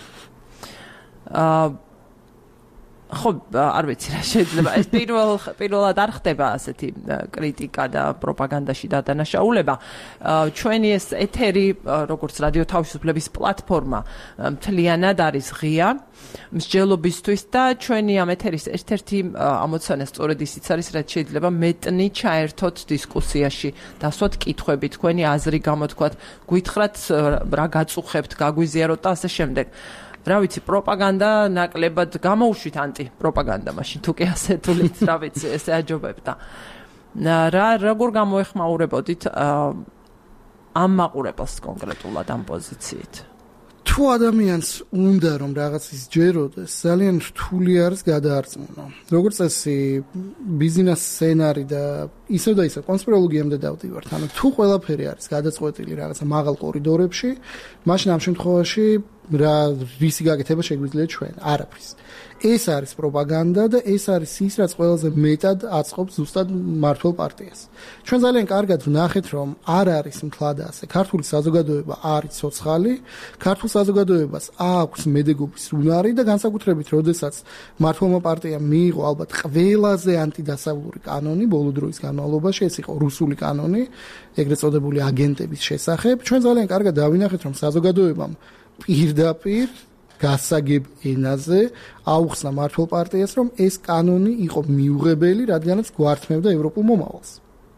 ხო არ ვიცი რა შეიძლება ეს პირველად არ ხდება ასეთი კრიტიკა და პროპაგანდაში დადანაშაულება ჩვენი ეს ეთერი როგორც რადიო თავისუფლების პლატფორმა მთლიანად არის ღია მსჯელობისთვის და ჩვენი ამ ეთერის ერთ-ერთი ამოცანა სწორედ ისიც არის რაც შეიძლება მეტნი ჩაერთოთ დისკუსიაში დასვათ კითხვები თქვენი აზრი გამოთქვათ გვითხრათ რა გაწუხებთ გაგვიზიაროთ და ასე შემდეგ რა ვიცი პროპაგანდა ნაკლებად გამოუშვით ანტი-პროპაგანდა მაშინ თუ კი ასე თulit რა ვიცი ესე აჯობებდა რა როგორ გამოეხმაურებოდით ამ მაყურებელს კონკრეტულად ამ პოზიციით თუ ადამიანს უნდა რომ რაღაც ისჯეროდეს ძალიან რთული არის გადაარწმუნა როგორც წესი ბიზნეს სცენარი და ისევ და ისევ კონსპიროლოგიამდე დავდივართ ანუ თუ ყველაფერი არის გადაწყვეტილი რაღაცა მაღალ კორიდორებში მაშინ ამ შემთხვევაში რა რისი გაკეთება შეგვიძლია ჩვენ არაფრის ეს არის პროპაგანდა და ეს არის ის რაც ყველაზე მეტად აწყობს ზუსტად მართლ პარტიას ჩვენ ძალიან კარგად ვნახეთ რომ არ არის მთლად ასე ქართული საზოგადოება არის ცოცხალი ქართულ საზოგადოებას აქვს მედეგობის უნარი და განსაკუთრებით როდესაც მართლმა პარტიამ მიიღო ალბათ ყველაზე ანტიდასავლური კანონი ბოლო დროის განმავლობაში ეს იყო რუსული კანონი ეგრეთ წოდებული აგენტების შესახებ ჩვენ ძალიან კარგად დავინახეთ რომ საზოგადოებამ პირდაპირ გასაგებ ენაზე აუხსნა მართლ პარტიას რომ ეს კანონი იყო მიუღებელი რადგანაც გვართმევდა ევროპულ მომავალს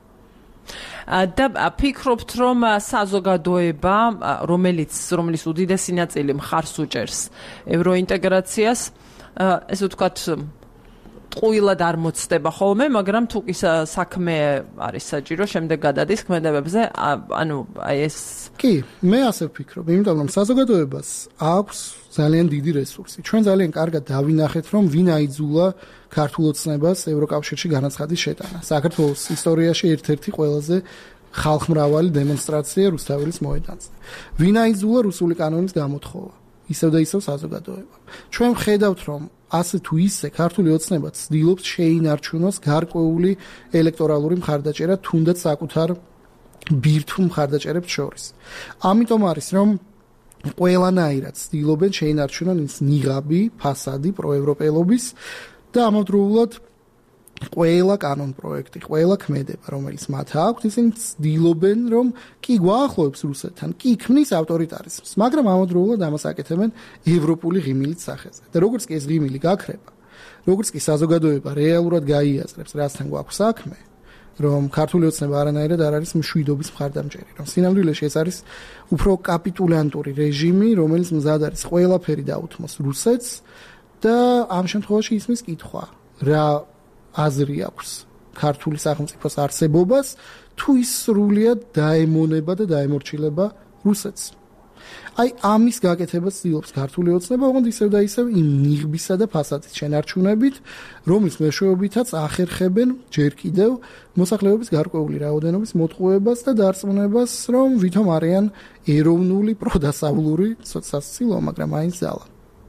და ფიქრობთ რომ საზოგადოება რომელიც უდიდესი ნაწილი მხარს უჭერს ევროინტეგრაციას ესე ვთქვათ ტყუილად არ მოცდება ხოლმე, მაგრამ თუ კი საქმე არის საჭირო, შემდეგ გადადის ქმედებებზე, ანუ ეს კი, მე ასე ვფიქრობ, იმიტომ რომ საზოგადოებას აქვს ძალიან დიდი რესურსი. ჩვენ ძალიან კარგად დავინახეთ, რომ ვინ აიძულა ქართულ ოცნებას ევროკავშირში განაცხადის შეტანა. საქართველოს ისტორიაში ერთ-ერთი ყველაზე ხალხმრავალი დემონსტრაცია რუსთაველის მოედანზე. ვინ აიძულა რუსული კანონის გამოთხოვა? ისევ და ისევ საზოგადოება. ჩვენ ვხედავთ, რომ ასე თუ ისე ქართული ოცნება ცდილობს შეინარჩუნოს გარკვეული ელექტორალური მხარდაჭერა თუნდაც საკუთარ ბირთვულ მხარდაჭერებს შორის. ამიტომ არის რომ ყველანაირად ცდილობენ შეინარჩუნონ ის ნიღაბი, ფასადი პროევროპელობის და ამავდროულად ყველა კანონ პროექტი, ყველა ქმედება, რომელიც მათ აქვს, ისინი ცდილობენ, რომ კი გვაახლოებს რუსეთთან, კი ქმნის ავტორიტარიზმს, მაგრამ ამავდროულად ამას აკეთებენ ევროპული ღიმილის სახეზე. და როგორც კი ეს ღიმილი გაქრება, როგორც კი საზოგადოება რეალურად გაიაზრებს, რასთან გვაქვს საქმე, რომ ქართული ოცნება არანაირად არ არის მშვიდობის მხარდამჭერი, რომ სინამდვილეში ეს არის უფრო კაპიტულანტური რეჟიმი, რომელიც მზად არის ყველაფერი დაუთმოს რუსეთს და ამ შემთხვევაში ისმის კითხვა, რა აზრი აქვს ქართული სახელმწიფოს არსებობას თუ ის სრულიად დაემონება და დაემორჩილება რუსეთს. აი ამის გაკეთებას ცდილობს ქართული ოცნება, ოღონდ ისევ და ისევ იმ ნიღბისა და ფასადის შენარჩუნებით, რომლის მეშვეობითაც ახერხებენ ჯერ კიდევ მოსახლეობის გარკვეული რაოდენობის მოტყუებას და დარწმუნებას, რომ ვითომ არიან ეროვნული პროდასავლური სოციალისტი, მაგრამ აინც ძალა.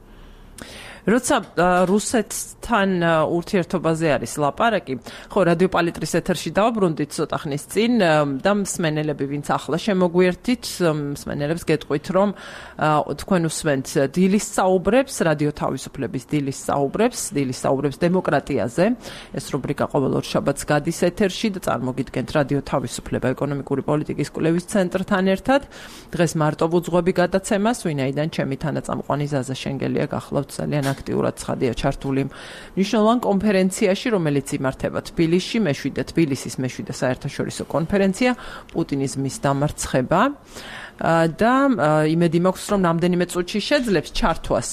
როცა რუსეთთან ურთიერთობაზე არის ლაპარაკი, ხო რადიო პალიტრის ეთერში დავაბრუნდით ცოტა ხნის წინ და მსმენელები ვინც ახლა შემოგვიერთით, მსმენელებს გეტყვით, რომ თქვენ უსმენთ დილის საუბრებს, რადიო თავისუფლების დილის საუბრებს დემოკრატიაზე. ეს რუბრიკა ყოველ ორ შაბათს გადის ეთერში და წარმოგიდგენთ რადიო თავისუფლება ეკონომიკური პოლიტიკის კვლევის ცენტრთან ერთად. დღეს მარტო ვუძღვები გადაცემას, ვინაიდან ჩემი თანაწამყვანი ზაზა შენგელია გახლავთ ძალიან აქტიურად ცხადია ჩართული მნიშვნელოვან კონფერენციაში, რომელიც იმართება თბილისის მეშვიდე საერთაშორისო კონფერენცია პუტინიზმის დამარცხება და იმედი მაქვს, რომ რამდენიმე წუთში შეძლებს ჩართვას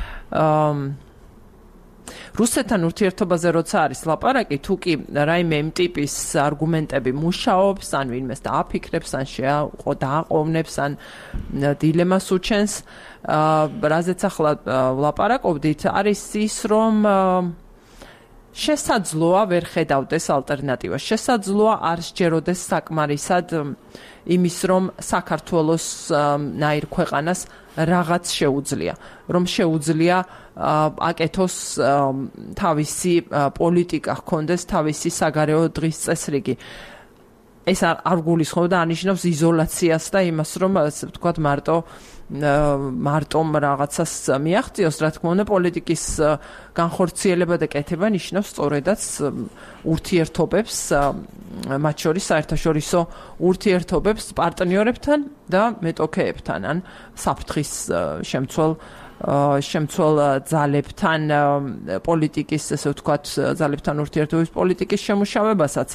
რუსეთთან ურთიერთობაზე როცა არის ლაპარაკი, თუ კი რაიმე იმ ტიპის არგუმენტები მუშაობს, ან ვინმეს დააფიქრებს, ან დააყოვნებს, ან დილემას უჩენს, რაზეც ახლა ვლაპარაკობდით, არის ის, რომ შესაძლოა ვერ ხედავდეს ალტერნატივას. შესაძლოა არ სჯეროდეს საკმარისად იმის, რომ საქართველოს ნაირ ქვეყანას რაღაც შეუძლია, რომ შეუძლია აკეთოს თავისი პოლიტიკა, ჰქონდეს თავისი საგარეო დღის წესრიგი. ეს არ გულისხმობს და ანიშნავს იზოლაციას და იმას, რომ ასე ვთქვათ, მარტომ რაღაცას მიაღწიოს, რა თქმა უნდა, პოლიტიკის განხორციელება და კეთება ნიშნავს სწორედაც ურთიერთობებს, მათ შორის საერთაშორისო ურთიერთობებს პარტნიორებთან და მეტოქეებთან, ან საფრთხის შემცველ ძალებთან პოლიტიკის, ესე ვთქვათ, ძალებთან ურთიერთობის პოლიტიკის შემუშავებასაც.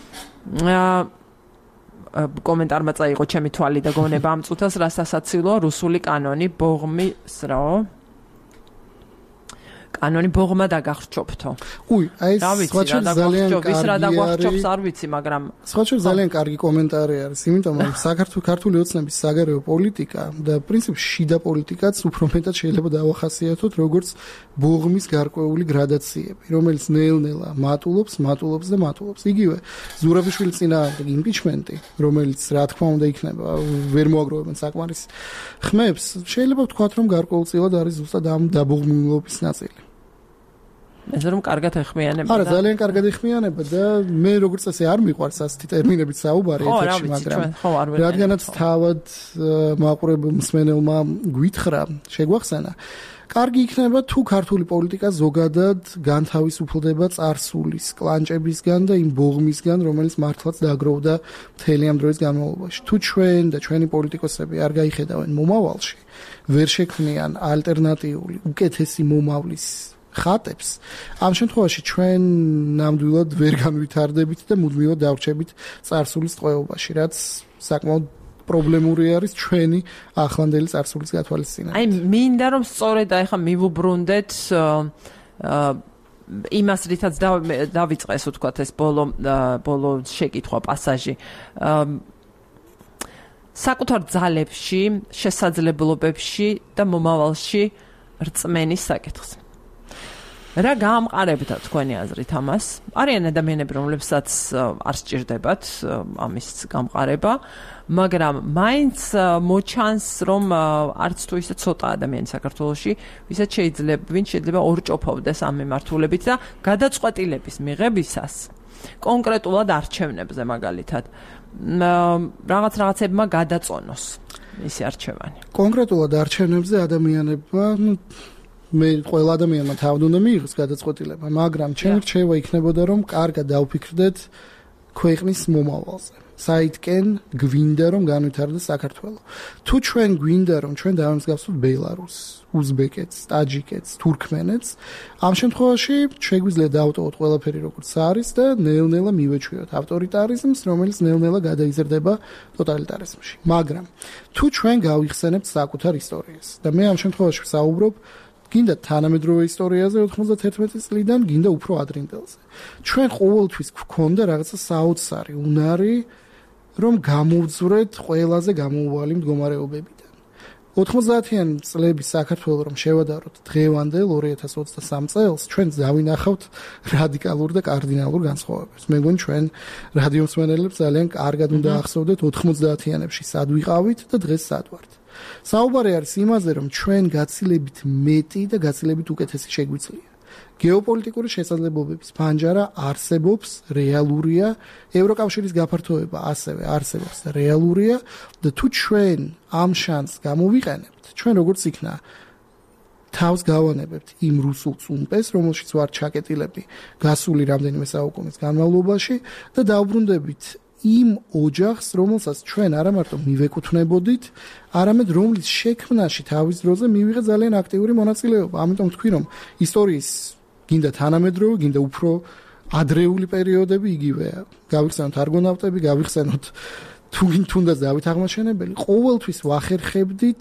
კომენტარმა წაიღო ჩემი თვალი და გონება ამ წუთას, რასაც ასაცილოა რუსული კანონი ბოღმის კანონი ბოღმა დაგახრჩობთო. აი სხვაჩვენ ძალიან ვის რა დაგახრჩობს არ ვიცი, მაგრამ სხვაჩვენ ძალიან კარგი კომენტარი არის, იმიტომ რომ ქართული ოცნების საგარეო პოლიტიკა და პრინციპში შიდა პოლიტიკაც უფრო მეტად შეიძლება დავახასიათოთ როგორც ბოღმის გარკვეული გრადაციები, რომელიც ნელ-ნელა მატულობს და მატულობს. იგივე ზურაბიშვილის წინააღმდეგ იმპიჩმენტი, რომელიც რა თქმა უნდა იქნება, ვერ მოაგროვებენ საკმარის ხმებს, შეიძლება ვთქვათ, რომ გარკვეულწილად არის ზუსტად ამ დაბოღმულობის ნაწილი. ეს რომ კარგად ეხმიანება. არა, ძალიან კარგად ეხმიანება და მე როგორც წესი არ მიყვარს ასეთი ტერმინებით საუბარი ეთერში, მაგრამ რადგანაც თავად მაყურებელ მსმენელმა გვითხრა, შეგვახსენა. კარგი იქნება თუ ქართული პოლიტიკა ზოგადად განთავისუფლდება წარსულის კლანჭებისგან და იმ ბოღმისგან, რომელიც მართლაც დაგროვდა მთელი ამ დროის განმავლობაში. თუ ჩვენ და ჩვენი პოლიტიკოსები არ გაიხედავენ მომავალში, ვერ შექმნიან ალტერნატიული უკეთესი მომავლის ხატებს, ამ შემთხვევაში ჩვენ ნამდვილად ვერ განვითარდებით და მუდმივად დავრჩებით წარსულის ტყვეობაში, რაც საკმაოდ პრობლემური არის ჩვენი ახლანდელი წარსულის გათვალისწინებით. აი, მინდა რომ სწორედ აი ხა მივუბრუნდეთ იმას, რითაც დავიწყეს ვთქვათ ეს ბოლო შეკითხვა პასაჟი. საკუთარ ძალებში, შესაძლებლობებში და მომავალში რწმენის საკითხს. რა გამყარებდა თქვენი აზრით ამას? არიან ადამიანები, რომლებსაც არ სჭირდებათ ამის გამყარება, მაგრამ მაინც მოჩანს, რომ არც თუ ისე ცოტა ადამიანი საქართველოში, ვისაც შეიძლება ორჭოფოვდეს ამ მიმართულებით და გადაწყვეტილების მიღებისას კონკრეტულად არჩევნებზე მაგალითად რაღაცებმა გადაწონოს ისი არჩევანი. კონკრეტულად არჩევნებზე ადამიანებმა მე ყველა ადამიანმა თავად უნდა მიიღოს გადაწყვეტილება, მაგრამ ჩემი რჩევა იქნებოდა, რომ კარგად დავფიქრდეთ ქვეყნის მომავალზე. საითკენ გვინდა რომ განვითარდეს საქართველო. თუ ჩვენ გვინდა რომ ჩვენ დავემსგავსოთ ბელარუსს, უზბეკეთს, ტაჯიკეთს, თურქმენეთს, ამ შემთხვევაში შეგვიძლია დავტოვოთ ყველაფერი როგორც არის და ნელ-ნელა მივეჩვიოთ ავტორიტარიზმს, რომელიც ნელ-ნელა გადაიზრდება ტოტალიტარიზმში. მაგრამ თუ ჩვენ გავიხსენებთ საკუთარ ისტორიას და მე ამ შემთხვევაში ვსაუბრობ გინდა თანამედროვე ისტორიაზე 91 წლიდან, გინდა უფრო ადრინდელზე. ჩვენ ყოველთვის გვქონდა რაღაცა საოცარი უნარი, რომ გამოვძვრეთ ყველაზე გამოუვალი მდგომარეობებიდან. 90-იანი წლების საქართველოს რომ შევადაროთ დღევანდელ 2023 წელს, ჩვენ დავინახავთ რადიკალურ და კარდინალურ განსხვავებებს. მე მგონი ჩვენ რადიო მსმენელებს ძალიან კარგად უნდა ახსოვდეთ 90-იანებში სად ვიყავით და დღეს სად ვართ. საუბარი არის იმაზე, რომ ჩვენ გაცილებით მეტი და გაცილებით უკეთესი შეგვიძლია. გეოპოლიტიკური შესაძლებლობების ფანჯარა არსებობს, რეალურია, ევროკავშირის გაფართოება ასევე არსებობს და რეალურია და თუ ჩვენ ამ შანსს გამოვიყენებთ, ჩვენ როგორც იქნა თავს გავანებებთ იმ რუსულ წუმპეს, რომელშიც ვარ ჩაკეტილები გასული რამდენიმე საუკუნის განმავლობაში და დავბრუნდებით იმ ოჯახს, რომელსაც ჩვენ არა მარტო მივეკუთვნებოდით, არამედ რომლის შექმნაში თავის დროზე მივიღეთ ძალიან აქტიური მონაწილეობა. ამიტომ ვთქვი, რომ ისტორიის გინდა თანამედროვე, გინდა უფრო ადრეული პერიოდები იგივეა. გავიხსენოთ არგონავტები, გავიხსენოთ თუნდაც დავით აღმაშენებელი, ყოველთვის ვახერხებდით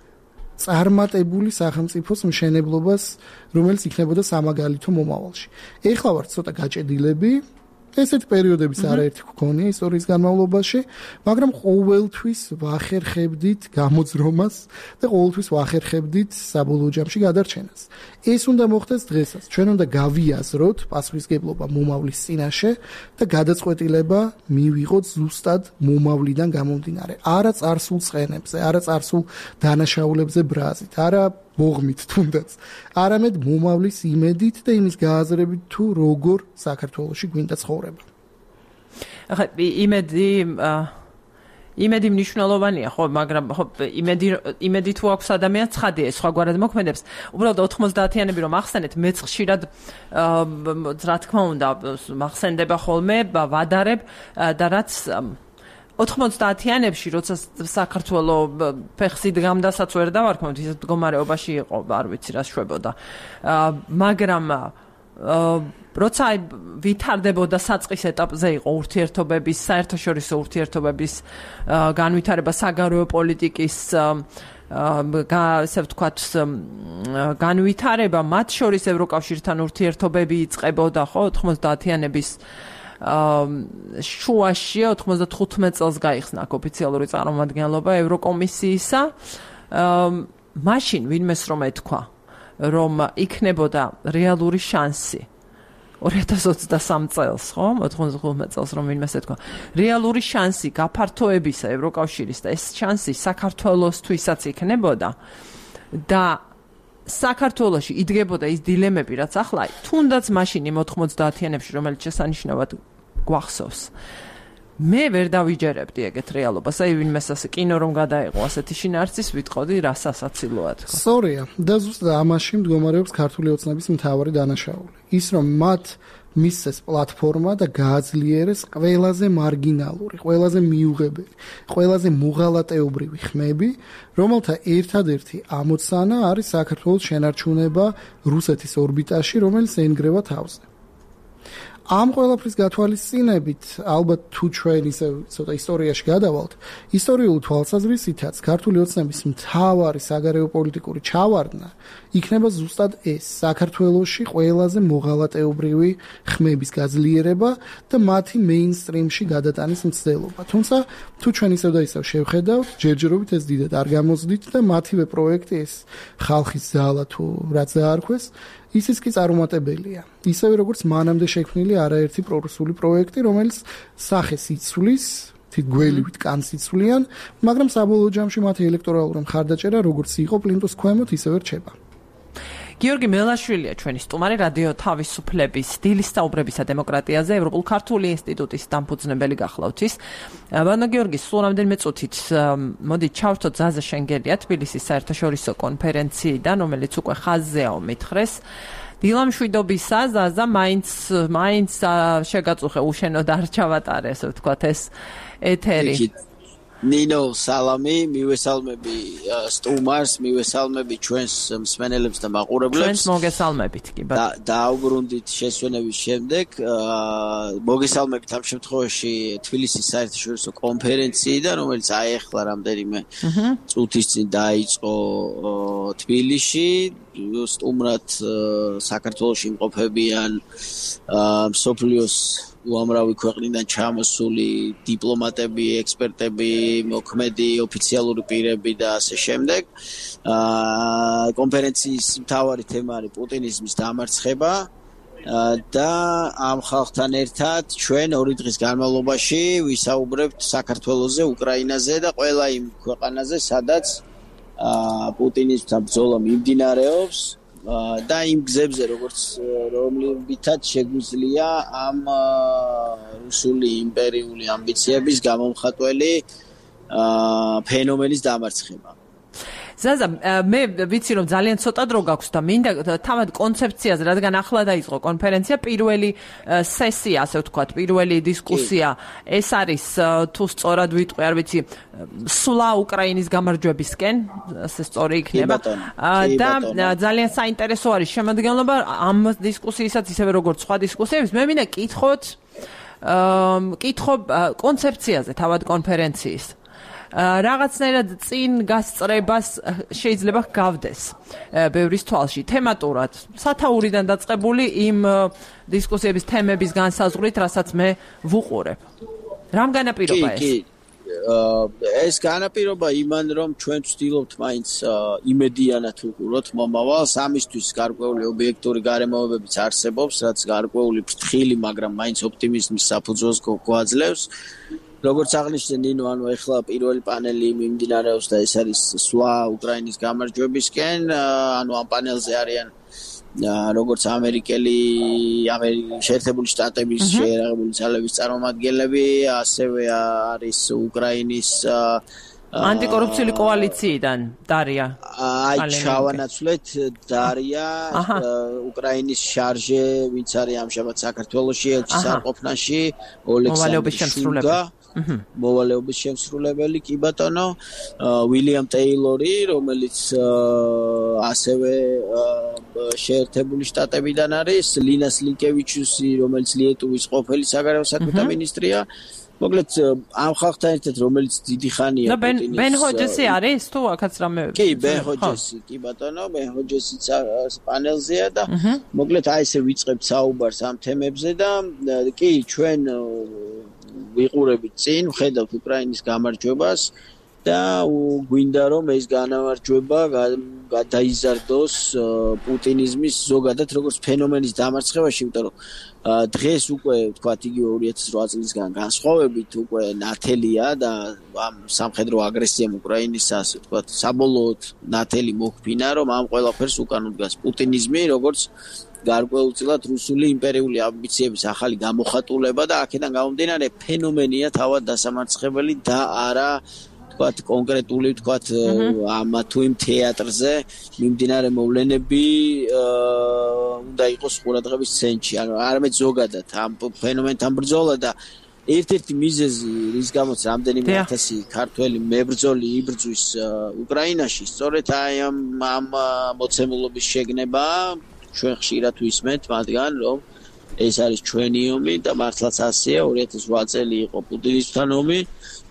წარმატებული სახელმწიფოს მშენებლობას, რომელიც იქნებოდა სამაგალითო მომავალში. ეხლა ვართ ცოტა გაჭედილები, ესეთ პერიოდებიც არაერთი გვქონია ისტორიის განმავლობაში, მაგრამ ყოველთვის ვახერხებდით გამოძრომას და ყოველთვის ვახერხებდით საბოლოო ჯამში გადარჩენას. ეს უნდა მოხდეს დღესაც. ჩვენ უნდა გავიაზროთ პასუხისგებლობა მომავლის წინაშე და გადაწყვეტილება მივიღოთ ზუსტად მომავლიდან გამომდინარე. არა წარსულ ცხენებზე, არა წარსულ დანაშაულებზე ბრაზით, არა ბოღმით თუნდაც, არამედ მომავლის იმედით და იმის გააზრებით თუ როგორ საქართველოში გვინდა ცხოვრება. ახლა იმედი მნიშვნელოვანია, ხო, მაგრამ ხო იმედი თუ აქვს ადამიანს ცხადია, სხვაგვარად მოქმედებს. უბრალოდ 90-იანები რომ ახსენეთ, მეც ხშირად რა თქმა უნდა მახსენდება ხოლმე, ვადარებ და რაც 90-იანებში, როცა საქართველო ფეხსით გამდასაც ვერ დავარქმევთ, ის მდგომარეობაში იყო, არ ვიცი რა შვებოდა. მაგრამ როცა ვითარდებოდა საწყის ეტაპზე იყო ურთიერთობების, საერთაშორისო ურთიერთობების განვითარება, საგარეო პოლიტიკის ასე ვთქვათ, განვითარება, მათ შორის ევროკავშირთან ურთიერთობები იწყებოდა, ხო, 90-იანების შუაში 95 წელს გაიხსნა ოფიციალური წარმომადგენლობა ევროკომისიისა. მაშინ ვინმეს რომ ეთქვა, რომ იქნებოდა რეალური შანსი 2023 წელს, ხო? 95 წელს რომ ვინმეს ეთქვა. რეალური შანსი გაფართოებისა ევროკავშირის და ეს შანსი საქართველოსთვისაც იქნებოდა და საქართველოში იდგებოდა ის დილემები, რაც ახლა თუნდაც მაშინ იმ 90-იანებში, რომელიც შესანიშნავად გვახსოვს. მე ვერ დავიჯერებდი ეგეთ რეალობას. აი ვინმეს ასე კინო რომ გადაეყო ასეთი შინაარსის ვიტყოდი რა სასაცილოა თქო. სწორია. და ზუსტად ამაში მდგომარეობს ქართული ოცნების მთავარი დანაშაული. ის რომ მათ მისცეს პლატფორმა და გააძლიერეს ყველაზე მარგინალური, ყველაზე მიუღებელი, ყველაზე მოღალატეობრივი ხმები, რომელთა ერთადერთი ამოცანა არის საქართველოს შენარჩუნება რუსეთის ორბიტაში, რომელიც ეინგრევა თავზე. ამ ყველაფრის გათვალისწინებით, ალბათ თუ ჩვენ ისე ცოტა ისტორიაში გადავალთ, ისტორიული თვალსაზრისითაც ქართული ოცნების მთავარი საგარეო პოლიტიკური ჩავარდნა იქნება ზუსტად ეს, საქართველოში ყველაზე მოღალატეობრივი ხმების გაძლიერება და მათი მეინსტრიმში გადატანის მცდელობა. თუმცა, თუ ჩვენ ისევ და ისევ შევხედავთ, ჯერჯერობით ეს დიდად არ გამოსდით და მათივე პროექტი ეს ხალხის ძალა თუ რაც დაარქვეს, ისიც კი წარუმატებელია. ისევე როგორც მანამდე შექმნილი არაერთი პრორუსული პროექტი, რომელიც სახეს იცვლის, თითგველივით კანს იცვლიან, მაგრამ საბოლოო ჯამში მათი ელექტორალური მხარდაჭერა როგორც იყო პლინტუს ქვემოთ, ისევე რჩება. გიორგი მელაშვილია ჩვენი სტუმარი, რადიო თავისუფლების დილის საუბრებისა დემოკრატიაზე ევროპულ-ქართული ინსტიტუტის დამფუძნებელი გახლავთ ის. ბატონო გიორგი, სულ რამდენიმე წუთით მოდი ჩავრთოთ ზაზა შენგელია თბილისის საერთაშორისო კონფერენციიდან, რომელიც უკვე ხაზზეა მითხრეს. დილამშვიდობისა, ზაზა, მაინც შეგაწუხე უშენოდ არ ჩავატარე, ასე ვთქვათ, ეს ეთერი. ნინო, სალამი, მივესალმები სტუმარს, მივესალმები ჩვენს მსმენელებს და მაყურებლებს. ჩვენს მოგესალმებით კი, ბატონო. დაუბრუნდით შესვენების შემდეგ, მოგესალმებით ამ შემთხვევაში თბილისის საერთაშორისო კონფერენციიდან, რომელიც აეხლა რამდენიმე წუთის წინ დაიწყო თბილისში. სტუმრად საქართველოში იმყოფებიან მსოფლიოს უამრავი ქვეყნიდან ჩამოსული დიპლომატები, ექსპერტები, მოქმედი ოფიციალური პირები და ასე შემდეგ. კონფერენციის მთავარი თემა არის პუტინიზმის დამარცხება და ამ ხალხთან ერთად ჩვენ 2 დღის განმავლობაში ვისაუბრებთ საქართველოზე, უკრაინაზე და ყველა იმ ქვეყანაზე, სადაც პუტინისთან ბრძოლა მიმდინარეობს. და იმ გზებზე, როგორც რომლებითაც შეგვიძლია ამ რუსული იმპერიული ამბიციების გამომხატველი ფენომენის დამარცხება. ზაზა, მე ვიცი რომ ძალიან ცოტა დრო გაქვს და მინდა თავად კონცეფციაზე, რადგან ახლა დაიწყო კონფერენცია, პირველი სესია, ასე ვთქვათ, პირველი დისკუსია, ეს არის თუ სწორად ვიტყვი, არ ვიცი, სვლა უკრაინის გამარჯვებისკენ, ასე სწორი იქნება. და ძალიან საინტერესო არის შემადგენლობა ამ დისკუსიისაც, ისევე როგორც სხვა დისკუსიების. მე მინდა კითხოთ კონცეფციაზე თავად კონფერენციის. რაღაცნაირად წინ გასწრებას შეიძლება გავდეს ბევრის თვალში თემატურად სათაურიდან დაწყებული იმ დისკუსიების თემების განსაზღვრით, რასაც მე ვუყურებ. რამ განაპირობა ეს? ეს განაპირობა იმან, რომ ჩვენ ვცდილობთ მაინც იმედიანად ვუყუროთ მომავალს, ამისთვის გარკვეული ობიექტური გარემოებებიც არსებობს, რაც გარკვეული ფრთხილი, მაგრამ მაინც ოპტიმიზმის საფუძველს გვაძლევს. როგორც აღნიშნე ნინო, ანუ ეხლა პირველი პანელი მიმდინარეობს და ეს არის სვლა უკრაინის გამარჯვებისკენ, ანუ ამ პანელზე არიან როგორც ამერიკის შეერთებული შტატების შეერაღებული ძალების წარმომადგენლები, ასევე არის უკრაინის ანტიკორუფციული კოალიციიდან დარია. აი ჩავანაცვლეთ დარია, უკრაინის შარჟე, ვინც არის ამჟამად საქართველოში ელჩის არყოფნაში, ოლექსანდრე მოვალეობის შემსრულებელი, კი ბატონო, უილიამ ტეილორი, რომელიც ასევე შეერთებული შტატებიდან არის, ლინას ლინკევიჩუსი, რომელიც ლიეტუვის ყოფილი საგარეო საქმეთა მინისტრია მოკლედ ამ ხალხთან ერთად რომელიც დიდი ხანია ბენ ჰოჯესი არის თუ აქაც რამე კი ბენ ჰოჯესი კი ბატონო ბენ ჰოჯესიც პანელზეა და მოკლედ აი ესე ვიწყებთ საუბარს ამ თემებზე და კი ჩვენ ვიყურებით წინ ვხედავთ უკრაინის გამარჯვებას და გვინდა რომ ეს განმარჯვება გადაიზარდოს პუტინიზმის ზოგადად როგორც ფენომენის დამარცხებაში, იმიტომ რომ დღეს უკვე ვთქვათ იგივე 2008 წლისგან განსხვავებით უკვე ნათელია და ამ სამხედრო აგრესიამ უკრაინის ასე ვთქვათ საბოლოოდ ნათელი მოხფინა რომ ამ ყველაფერს უკან უდგას პუტინიზმი როგორც გარკვეულწილად რუსული იმპერიული ამბიციების ახალი გამოხატულება და აქედან გამომდინარე ფენომენია თავად დასამარცხებელი და არა ვთქვათ კონკრეტული ვთქვათ ამა თუ იმ თეატრზე მიმდინარე მოვლენები უნდა იყოს ყურადღების ცენტრში ანუ არამედ ზოგადად ამ ფენომენთან ბრძოლა და ერთ-ერთი მიზეზი რის გამოც რამდენიმე ათასი ქართველი მებრძოლი იბრძვის უკრაინაში სწორედ აი ამ მოცემულობის შეგნება ჩვენ ხშირად ვისმენთ მათგან რომ ეს არის ჩვენი ომი და მართლაც ასეა 2008 წელი იყო პუტინისთან ომი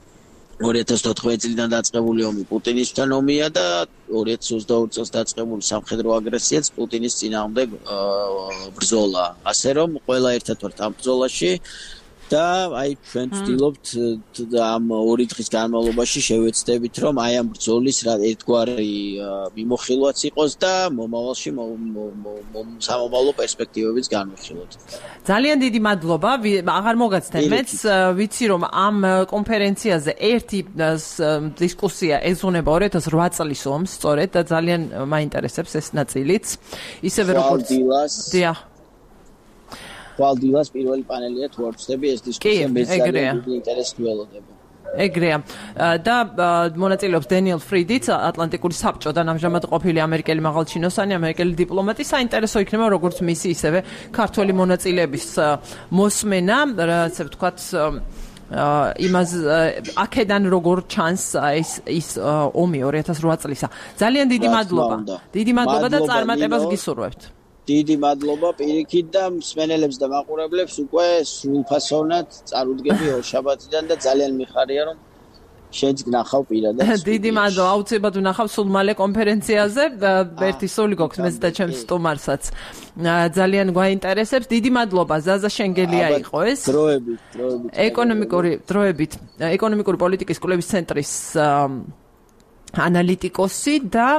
2014 წლიდან დაწყებული ომი პუტინისთან ომია და 2022 წელს დაწყებული სამხედრო აგრესიაც პუტინის წინააღმდეგ ბრძოლა. ასე რომ ყველა ერთად ვართ ამ ბრძოლაში და აი ჩვენ ვცდილობთ ამ ორი დღის განმავლობაში შევეცდებით რომ აი ამ ბრძოლის რა ერთგვარი მიმოხილვაც იყოს და მომავალში სამომავლო პერსპექტივებიც განვიხილოთ. ძალიან დიდი მადლობა. აღარ მოგაცდენ მეც ვიცი რომ ამ კონფერენციაზე ერთი დისკუსია ეძღვნება 2008 წლის ომს სწორედ და ძალიან მაინტერესებს ეს ნაწილიც. ისევე როგორც დიახ ვალდილას პირველი პანელია თუ არ ვწდები ეს დისკუსია მეც ძალიან ინტერესს ველოდება. ეგრეა და მონაწილეობს დენიელ ფრიდიც ატლანტიკური საბჭოდან ამჟამად ყოფილი ამერიკელი მაღალჩინოსანი ამერიკელი დიპლომატი საინტერესო იქნება როგორც მისი ისევე ქართველი მონაწილეების მოსმენა ასე ვთქვათ იმას აქედან როგორ ჩანს ის ომი 2008 წლისა ძალიან დიდი მადლობა დიდი მადლობა და წარმატებას გისურვებთ დიდი მადლობა პირიქით და მსმენელებს და მაყურებლებს უკვე სრულფასოვნად წარუდგები ორშაბათიდან და ძალიან მიხარია რომ შენც გნახავ პირადად. დიდი მადლობა აუცილებლად ვნახავ სულ მალე კონფერენციაზე ერთი სული გოქს მეც და ჩემს სტუმარსაც ძალიან გვაინტერესებს დიდი მადლობა ზაზა შენგელია იყო ეს ეკონომიკური პოლიტიკის კვლევის ცენტრის ანალიტიკოსი და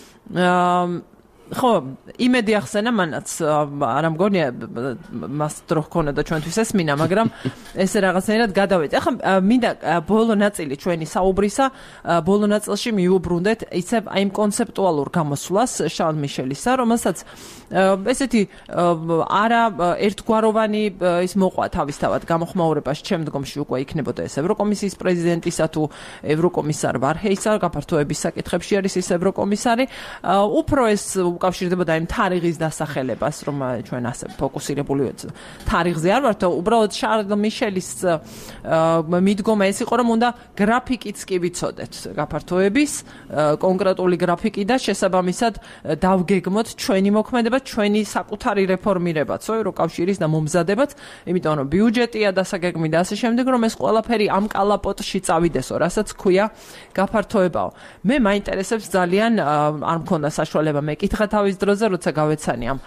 ხო, იმედი ახსენა მანაც არა მგონია მას დრო ჰქონდა და ჩვენთვის ესმინა, მაგრამ ესე რაღაცნაირად გადავედი. ახლა მინდა ბოლო ნაწილი ჩვენი საუბრისა, ბოლო ნაწილში მიუბრუნდეთ ისევ აი იმ კონცეპტუალურ გამოსვლას შარლ მიშელისა, რომელსაც ესეთი არა ერთგვაროვანი ის მოყვა თავისთავად გამოხმაურებაში შემდგომში უკვე იქნებოდა ეს ევროკომისიის პრეზიდენტისა თუ ევროკომისარ ვარჰეისა გაფართოების საკითხებში არის ის ევროკომისარი, უფრო ეს უკავშირდებოდა იმ თარიღის დასახელებას, რომ ჩვენ ასე ფოკუსირებული ვართ. თარიღზე არ ვართ, უბრალოდ შარლ მიშელის მიდგომა ეს იყო, რომ უნდა გრაფიკიც კი ვიცოდეთ გაფართოების, კონკრეტული გრაფიკი და შესაბამისად დავგეგმოთ ჩვენი მოქმედება, ჩვენი საკუთარი რეფორმირებაც, ევროკავშირის და მომზადებაც, იმიტომ რომ ბიუჯეტია დასაგეგმი და ასე შემდეგ, რომ ეს ყველაფერი ამ კალაპოტში წავიდესო, რასაც ქვია გაფართოებაო. მე მაინტერესებს ძალიან არ მქონდა საშუალება მეკითხა თავის დროზე, როცა გავეცანი ამ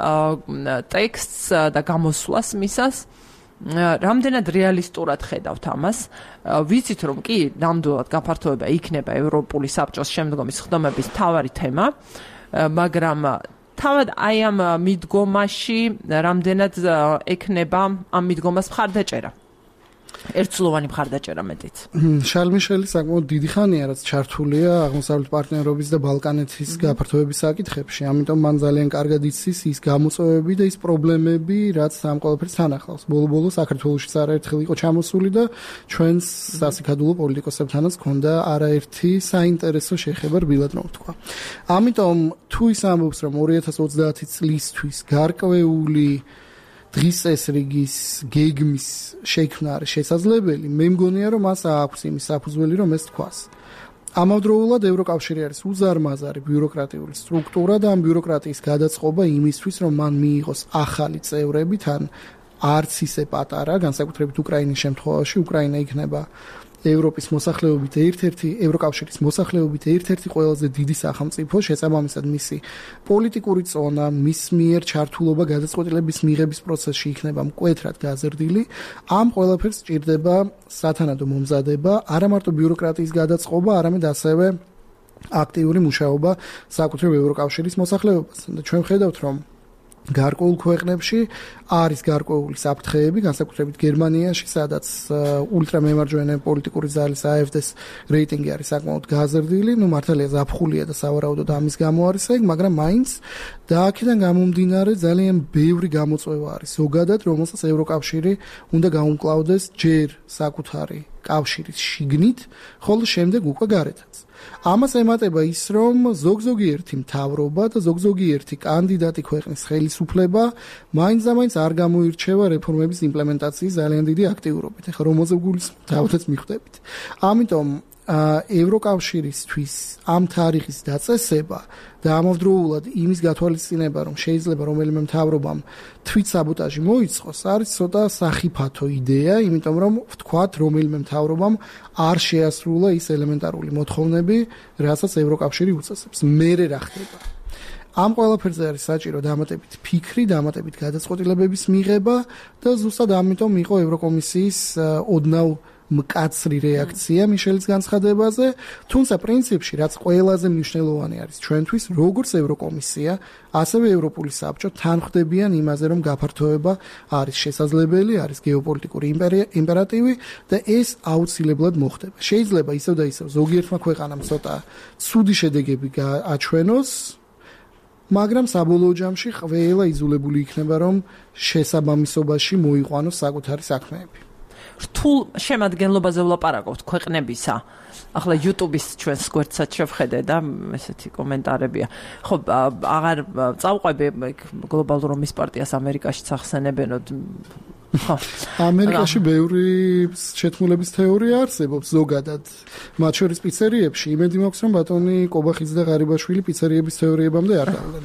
ტექსტს და გამოსვლას მისას, რამდენად რეალისტურად ხედავთ ამას. ვიცით რომ კი, ნამდვილად გაფართოება იქნება ევროპული საბჭოს შემდგომი სხდომების მთავარი თემა, მაგრამ თავად აი ამ მიდგომაში რამდენად ექნება ამ მიდგომას მხარდაჭერა. ერთსულოვანი მხარდაჭერა მეტიც. შარლ მიშელი საკმაოდ დიდი ხანია რაც ჩართულია აღმოსავლეთ პარტნიორობის და ბალკანეთის გაფართოების საკითხებში, ამიტომ მან ძალიან კარგად იცის ის გამოწვევები და ის პრობლემები, რაც ამ ყველაფერს თანახავს. ბოლო-ბოლო საქართველოშიც არაერთხელ იყო ჩამოსული და ჩვენს სასიკადულო პოლიტიკოსებთანაც ჰქონდა არაერთი საინტერესო შეხება რბილად მოვთქვა. ამიტომ თუ ის ამბობს, რომ 2030 წლისთვის გარკვეული დღის წესრიგის გეგმის შექმნა არის შესაძლებელი, მე მგონია რომ მას აქვს იმის საფუძველი რომ ეს თქვას. ამავდროულად ევროკავშირი არის უზარმაზარი ბიუროკრატიული სტრუქტურა და ამ ბიუროკრატიის გადაწყობა იმისთვის რომ მან მიიღოს ახალი წევრები თან არც ისე პატარა, განსაკუთრებით უკრაინის შემთხვევაში, უკრაინა იქნება ევროპის მოსახლეობით ევროკავშირის მოსახლეობით ერთ-ერთი ყველაზე დიდი სახელმწიფო, შესაბამისად მისი პოლიტიკური ზონა, მის მიერ ჩართულობა გადაწყვეტილების მიღების პროცესში იქნება მკვეთრად გაზრდილი. ამ ყველაფერს სჭირდება სათანადო მომზადება, არა მარტო ბიუროკრატიის გადაწყობა, არამედ ასევე აქტიური მუშაობა საკუთრივ ევროკავშირის მოსახლეობასთან. და ჩვენ ვხედავთ, რომ გარკვეულ ქვეყნებში არის გარკვეული საფრთხეები, განსაკუთრებით გერმანიაში, სადაც ულტრამემარჯვენე პოლიტიკური ძალის AfD-ს რეიტინგი არის საკმაოდ გაზრდილი, მართალია ზაფხულია და სავარაუდოდ ამის გამო არის ეგ, მაგრამ მაინც და აქედან გამომდინარე ძალიან ბევრი გამოწვევა არის ზოგადად, რომელსაც ევროკავშირი უნდა გაუმკლავდეს ჯერ საკუთარი კავშირის შიგნით, ხოლო შემდეგ უკვე გარეთაც. ამას ემატება ის, რომ ზოგიერთი მთავრობა და ზოგიერთი კანდიდატი ქვეყნის ხელისუფლება მაინც და მაინც არ გამოირჩევა რეფორმების იმპლემენტაციის ძალიან დიდი აქტიურობით. ეხლა რომელზე გულისხმობთ მიხვდებით. ამიტომ ევროკავშირისთვის ამ თარიღის დაწესება და ამავდროულად იმის გათვალისწინება, რომ შეიძლება რომელიმე მთავრობამ თვით საბოტაჟი მოიწყოს, არის ცოტა სახიფათო იდეა, იმიტომ რომ ვთქვათ, რომელიმე მთავრობამ არ შეასრულა ის ელემენტარული მოთხოვნები, რასაც ევროკავშირი უწესებს. მერე რა ხდება? ამ ყველაფერზე არის საჭირო დამატებით ფიქრი, დამატებით გადაწყვეტილებების მიღება და ზუსტად ამიტომ იყო ევროკომისიის ოდნავ მკაცრი რეაქცია მიშელის განცხადებაზე, თუმცა პრინციპში რაც ყველაზე მნიშვნელოვანი არის ჩვენთვის, როგორც ევროკომისია, ასევე ევროპული საბჭო თან ხვდებიან იმაზე, რომ გაფართოება არის შესაძლებელი, არის გეოპოლიტიკური იმპერატივი და ეს აუცილებლად მოხდება. შეიძლება ისევ და ისევ ზოგიერთმა ქვეყანამ ცოტა ცუდი შედეგები აჩვენოს, მაგრამ საბოლოო ჯამში ყველა იზოლებული იქნება, რომ შესაბამისობაში მოიყვანოს საკუთარი საქმეები. რთულ შემადგენლობაზე ვლაპარაკობთ ქვეყნებისა. ახლა YouTube-ის ჩვენს გვერდსაც შევხედე და ესეთი კომენტარებია. ხო, აღარ წავყვები გლობალურ რომის პარტიას ამერიკაშიც ახსენებენოდ. ხო, ამერიკაში ბევრი შეთქმულების თეორია არსებობს ზოგადად. მათ შორის პიცერიებში იმედი მაქვს, რომ ბატონი კობახიძე და ღარიბაშვილი პიცერიების თეორიებამდე არ გავლენ.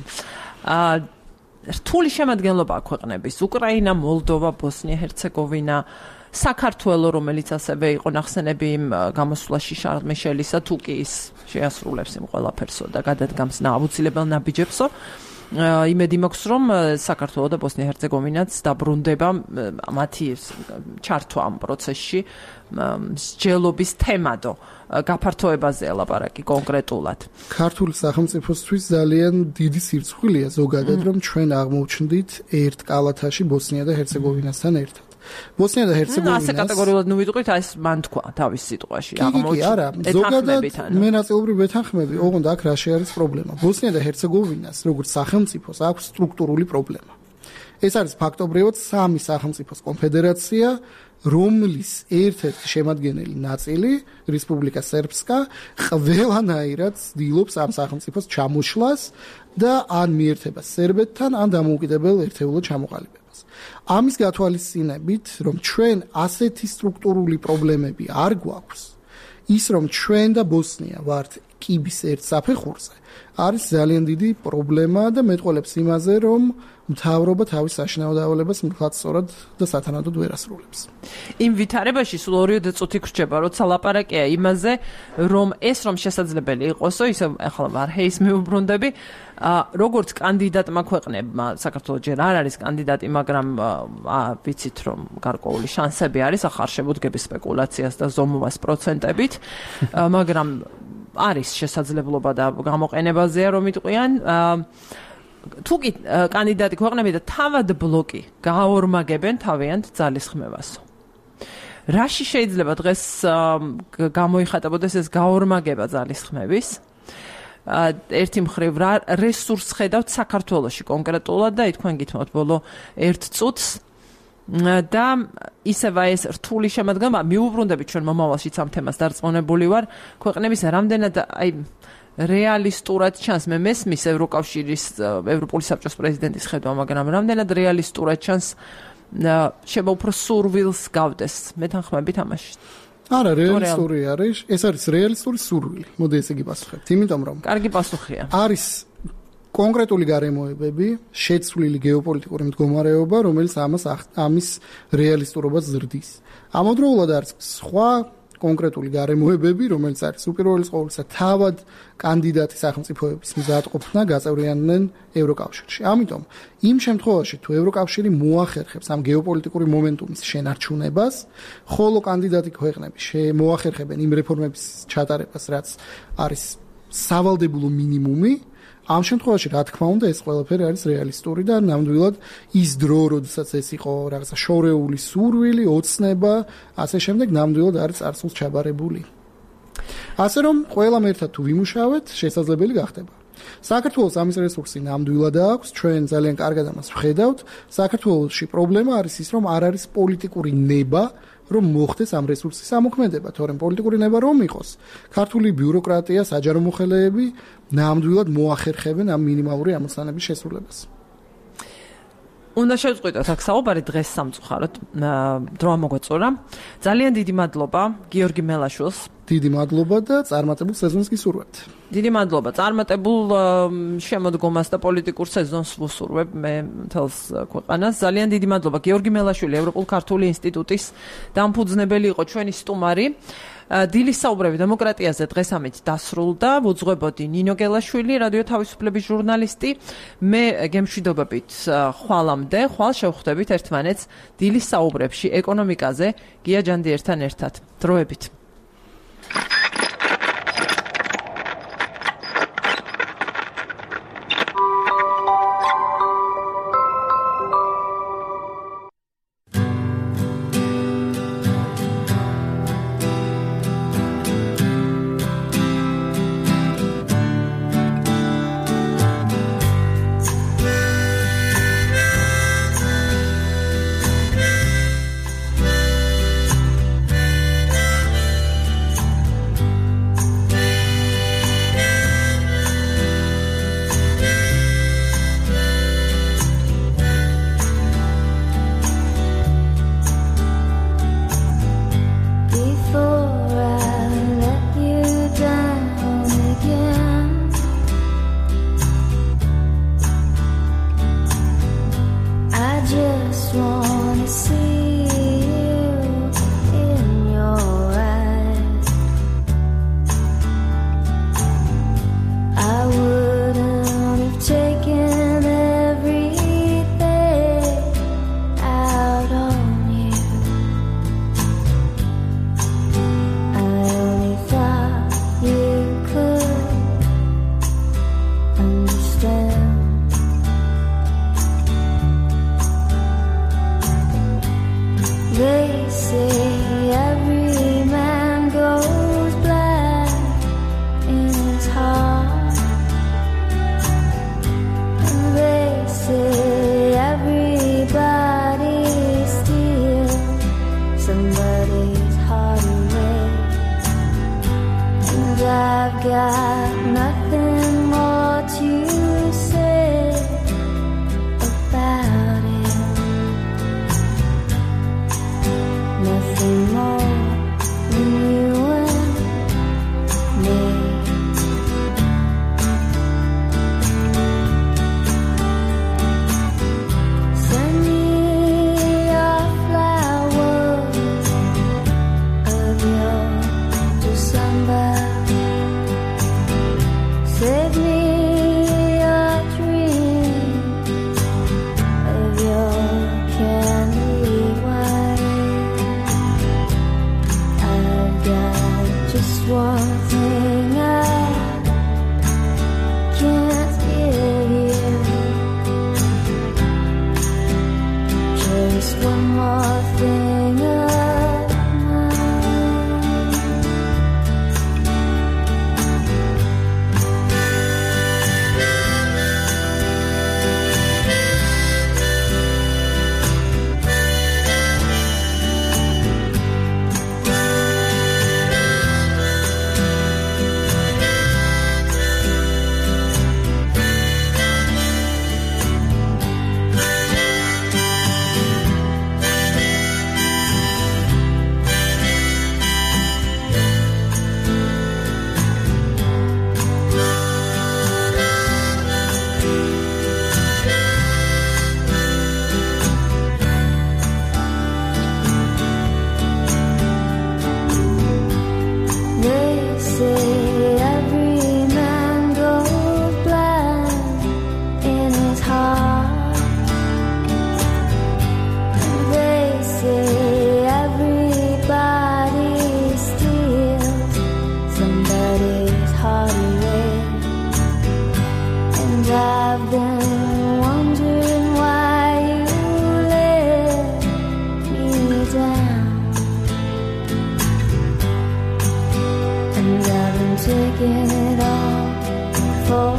რთული შემადგენლობა ქვეყნების: უკრაინა, მოლდოვა, ბოსნია-ჰერცეგოვინა, საქართველო, რომელიც ასევე იყო ნახსენები იმ გამოსვლაში შარლ მიშელისა, თუ კი ის შეასრულებს იმ ყველაფერსო და გადადგამს აუცილებელ ნაბიჯებსო. იმედი მაქვს, რომ საქართველო და ბოსნია-ჰერცეგოვინაც დაბრუნდება მათი ჩართვა ამ პროცესში მსჯელობის თემადო გაფართოებაზე ლაპარაკი კონკრეტულად. ქართული სახელმწიფოსთვის ძალიან დიდი სირცხვილია ზოგადად, რომ ჩვენ აღმოჩნდით ერთ კალათაში ბოსნია და ჰერცეგოვინასთან ერთად. ბოსნია და ჰერცეგოვინა ასე კატეგორიულად ნუვიტყვით, ეს მან თქვა თავის სიტყვაში. არა, ზოგადად მე ნაწილობრივ ვეთანხმები, ოღონდ აქ რაში არის პრობლემა. ბოსნია და ჰერცეგოვინას როგორც სახელმწიფოს აქვს სტრუქტურული პრობლემა. ეს არის ფაქტობრივად სამი სახელმწიფოს კონფედერაცია, რომლის ერთ-ერთი შემადგენელი ნაწილი, რესპუბლიკა სერბსკა, ყველანაირად ცდილობს ამ სახელმწიფოს ჩამოშლას და ან მიერთებას სერბეთთან, ან დამოუკიდებელ ერთეულოდ ჩამოყალიბებას. ამის გათვალისწინებით, რომ ჩვენ ასეთი სტრუქტურული პრობლემები არ გვაქვს, ის რომ ჩვენ და ბოსნია ვართ კიბის ერთ საფეხურზე, არის ძალიან დიდი პრობლემა და მეტყოლებს იმაზე, რომ მთავრობა თავის საშინაო დავალებას მთლად და სათანადოდ ვერ ასრულებს. იმ ვითარებაში სულ 2 წუთი გრჩება, როცა ლაპარაკია იმაზე, რომ ეს რომ შესაძლებელი იყოსო, ისე ახლა ვარჰეის მეუბრუნდები, როგორც კანდიდატმა ქვეყნებმა, საქართველოს ჯერ არ არის კანდიდატი, მაგრამ ვიცით რომ გარკვეული შანსები არის ახარშებოდგების სპეკულაციას და ზომვას პროცენტებით, მაგრამ არის შესაძლებლობა და გამოყენებაზეა რომ იტყვიან თუ კი კანდიდატი ქვეყნები და თავად ბლოკი გაორმაგებენ თავიანთ ძალისხმევასო. რაში შეიძლება დღეს გამოიხატებოდეს ეს გაორმაგება ძალისხმევის? ერთი მხრივ რესურს ხედავთ საქართველოში კონკრეტულად და თქვენ გითხოვთ ბოლო 1 წუთს და ისევ ეს რთული შემადგენლობა მიუბრუნდებით ჩვენ მომავალშიც ამ თემას დარწმუნებული ვარ ქვეყნების რამდენად რეალისტურად ჩანს მე მესმის ევროკავშირის ევროპული საბჭოს პრეზიდენტის ხედვა, მაგრამ რამდენად რეალისტურად ჩანს შეიძლება უფრო სურვილს გავდეს მეთანხმებით ამაში. არა, რეალისტური არის, ეს არის რეალისტური სურვილი. მოდი ესე იგი პასუხებთ, იმიტომ რომ კარგი პასუხია. არის კონკრეტული გარემოებები, შეცვლილი გეოპოლიტიკური მდგომარეობა, რომელიც ამის რეალისტურობას ზრდის. ამავდროულად არის სხვა კონკრეტული გარემოებები, რომელიც არის უპირველეს ყოვლისა თავად კანდიდატი სახელმწიფოების მზადყოფნა გაწევრიანდნენ ევროკავშირში. ამიტომ იმ შემთხვევაში თუ ევროკავშირი მოახერხებს ამ გეოპოლიტიკური მომენტუმის შენარჩუნებას, ხოლო კანდიდატი ქვეყნები მოახერხებენ იმ რეფორმების ჩატარებას, რაც არის სავალდებულო მინიმუმი, ამ შემთხვევაში რა თქმა უნდა ეს ყველაფერი არის რეალისტური და ნამდვილად ის დრო, როდესაც ეს იყო რაღაცა შორეული სურვილი, ოცნება, ასე შემდეგ ნამდვილად არის წარსულს ჩაბარებული. ასე რომ ყველამ ერთად თუ ვიმუშავეთ, შესაძლებელი გახდება. საქართველოს ამის რესურსი ნამდვილად აქვს, ჩვენ ძალიან კარგად ამას ვხედავთ. საქართველოში პრობლემა არის ის, რომ არ არის პოლიტიკური ნება, რომ მოხდეს ამ რესურსის ამოქმედება, თორემ პოლიტიკური ნება რომ იყოს, ქართული ბიუროკრატია, საჯარო მოხელეები ნამდვილად მოახერხებენ ამ მინიმალური ამოცანების შესრულებას. უნდა შევწყვიტოთ აქ საუბარი დღეს სამწუხაროდ, დრო ამოგვეწურა. ძალიან დიდი მადლობა გიორგი მელაშვილს. დიდი მადლობა და წარმატებულ სეზონს გისურვებთ. დიდი მადლობა. წარმატებულ შემოდგომას და პოლიტიკურ სეზონს ვუსურვებ მე მთელს ქვეყანას. ძალიან დიდი მადლობა. გიორგი მელაშვილი, ევროპულ-ქართული ინსტიტუტის დამფუძნებელი იყო ჩვენი სტუმარი. დილის საუბრები დემოკრატიაზე დღეს ამით დასრულდა. ვუძღვებოდი ნინო გელაშვილი, რადიო თავისუფლების ჟურნალისტი. მე გემშვიდობებით ხვალამდე, ხვალ შევხვდებით ერთმანეთს დილის საუბრებში ეკონომიკაზე გია ჯანდიერთან ერთად. დროებით. down, and I've been taking it all for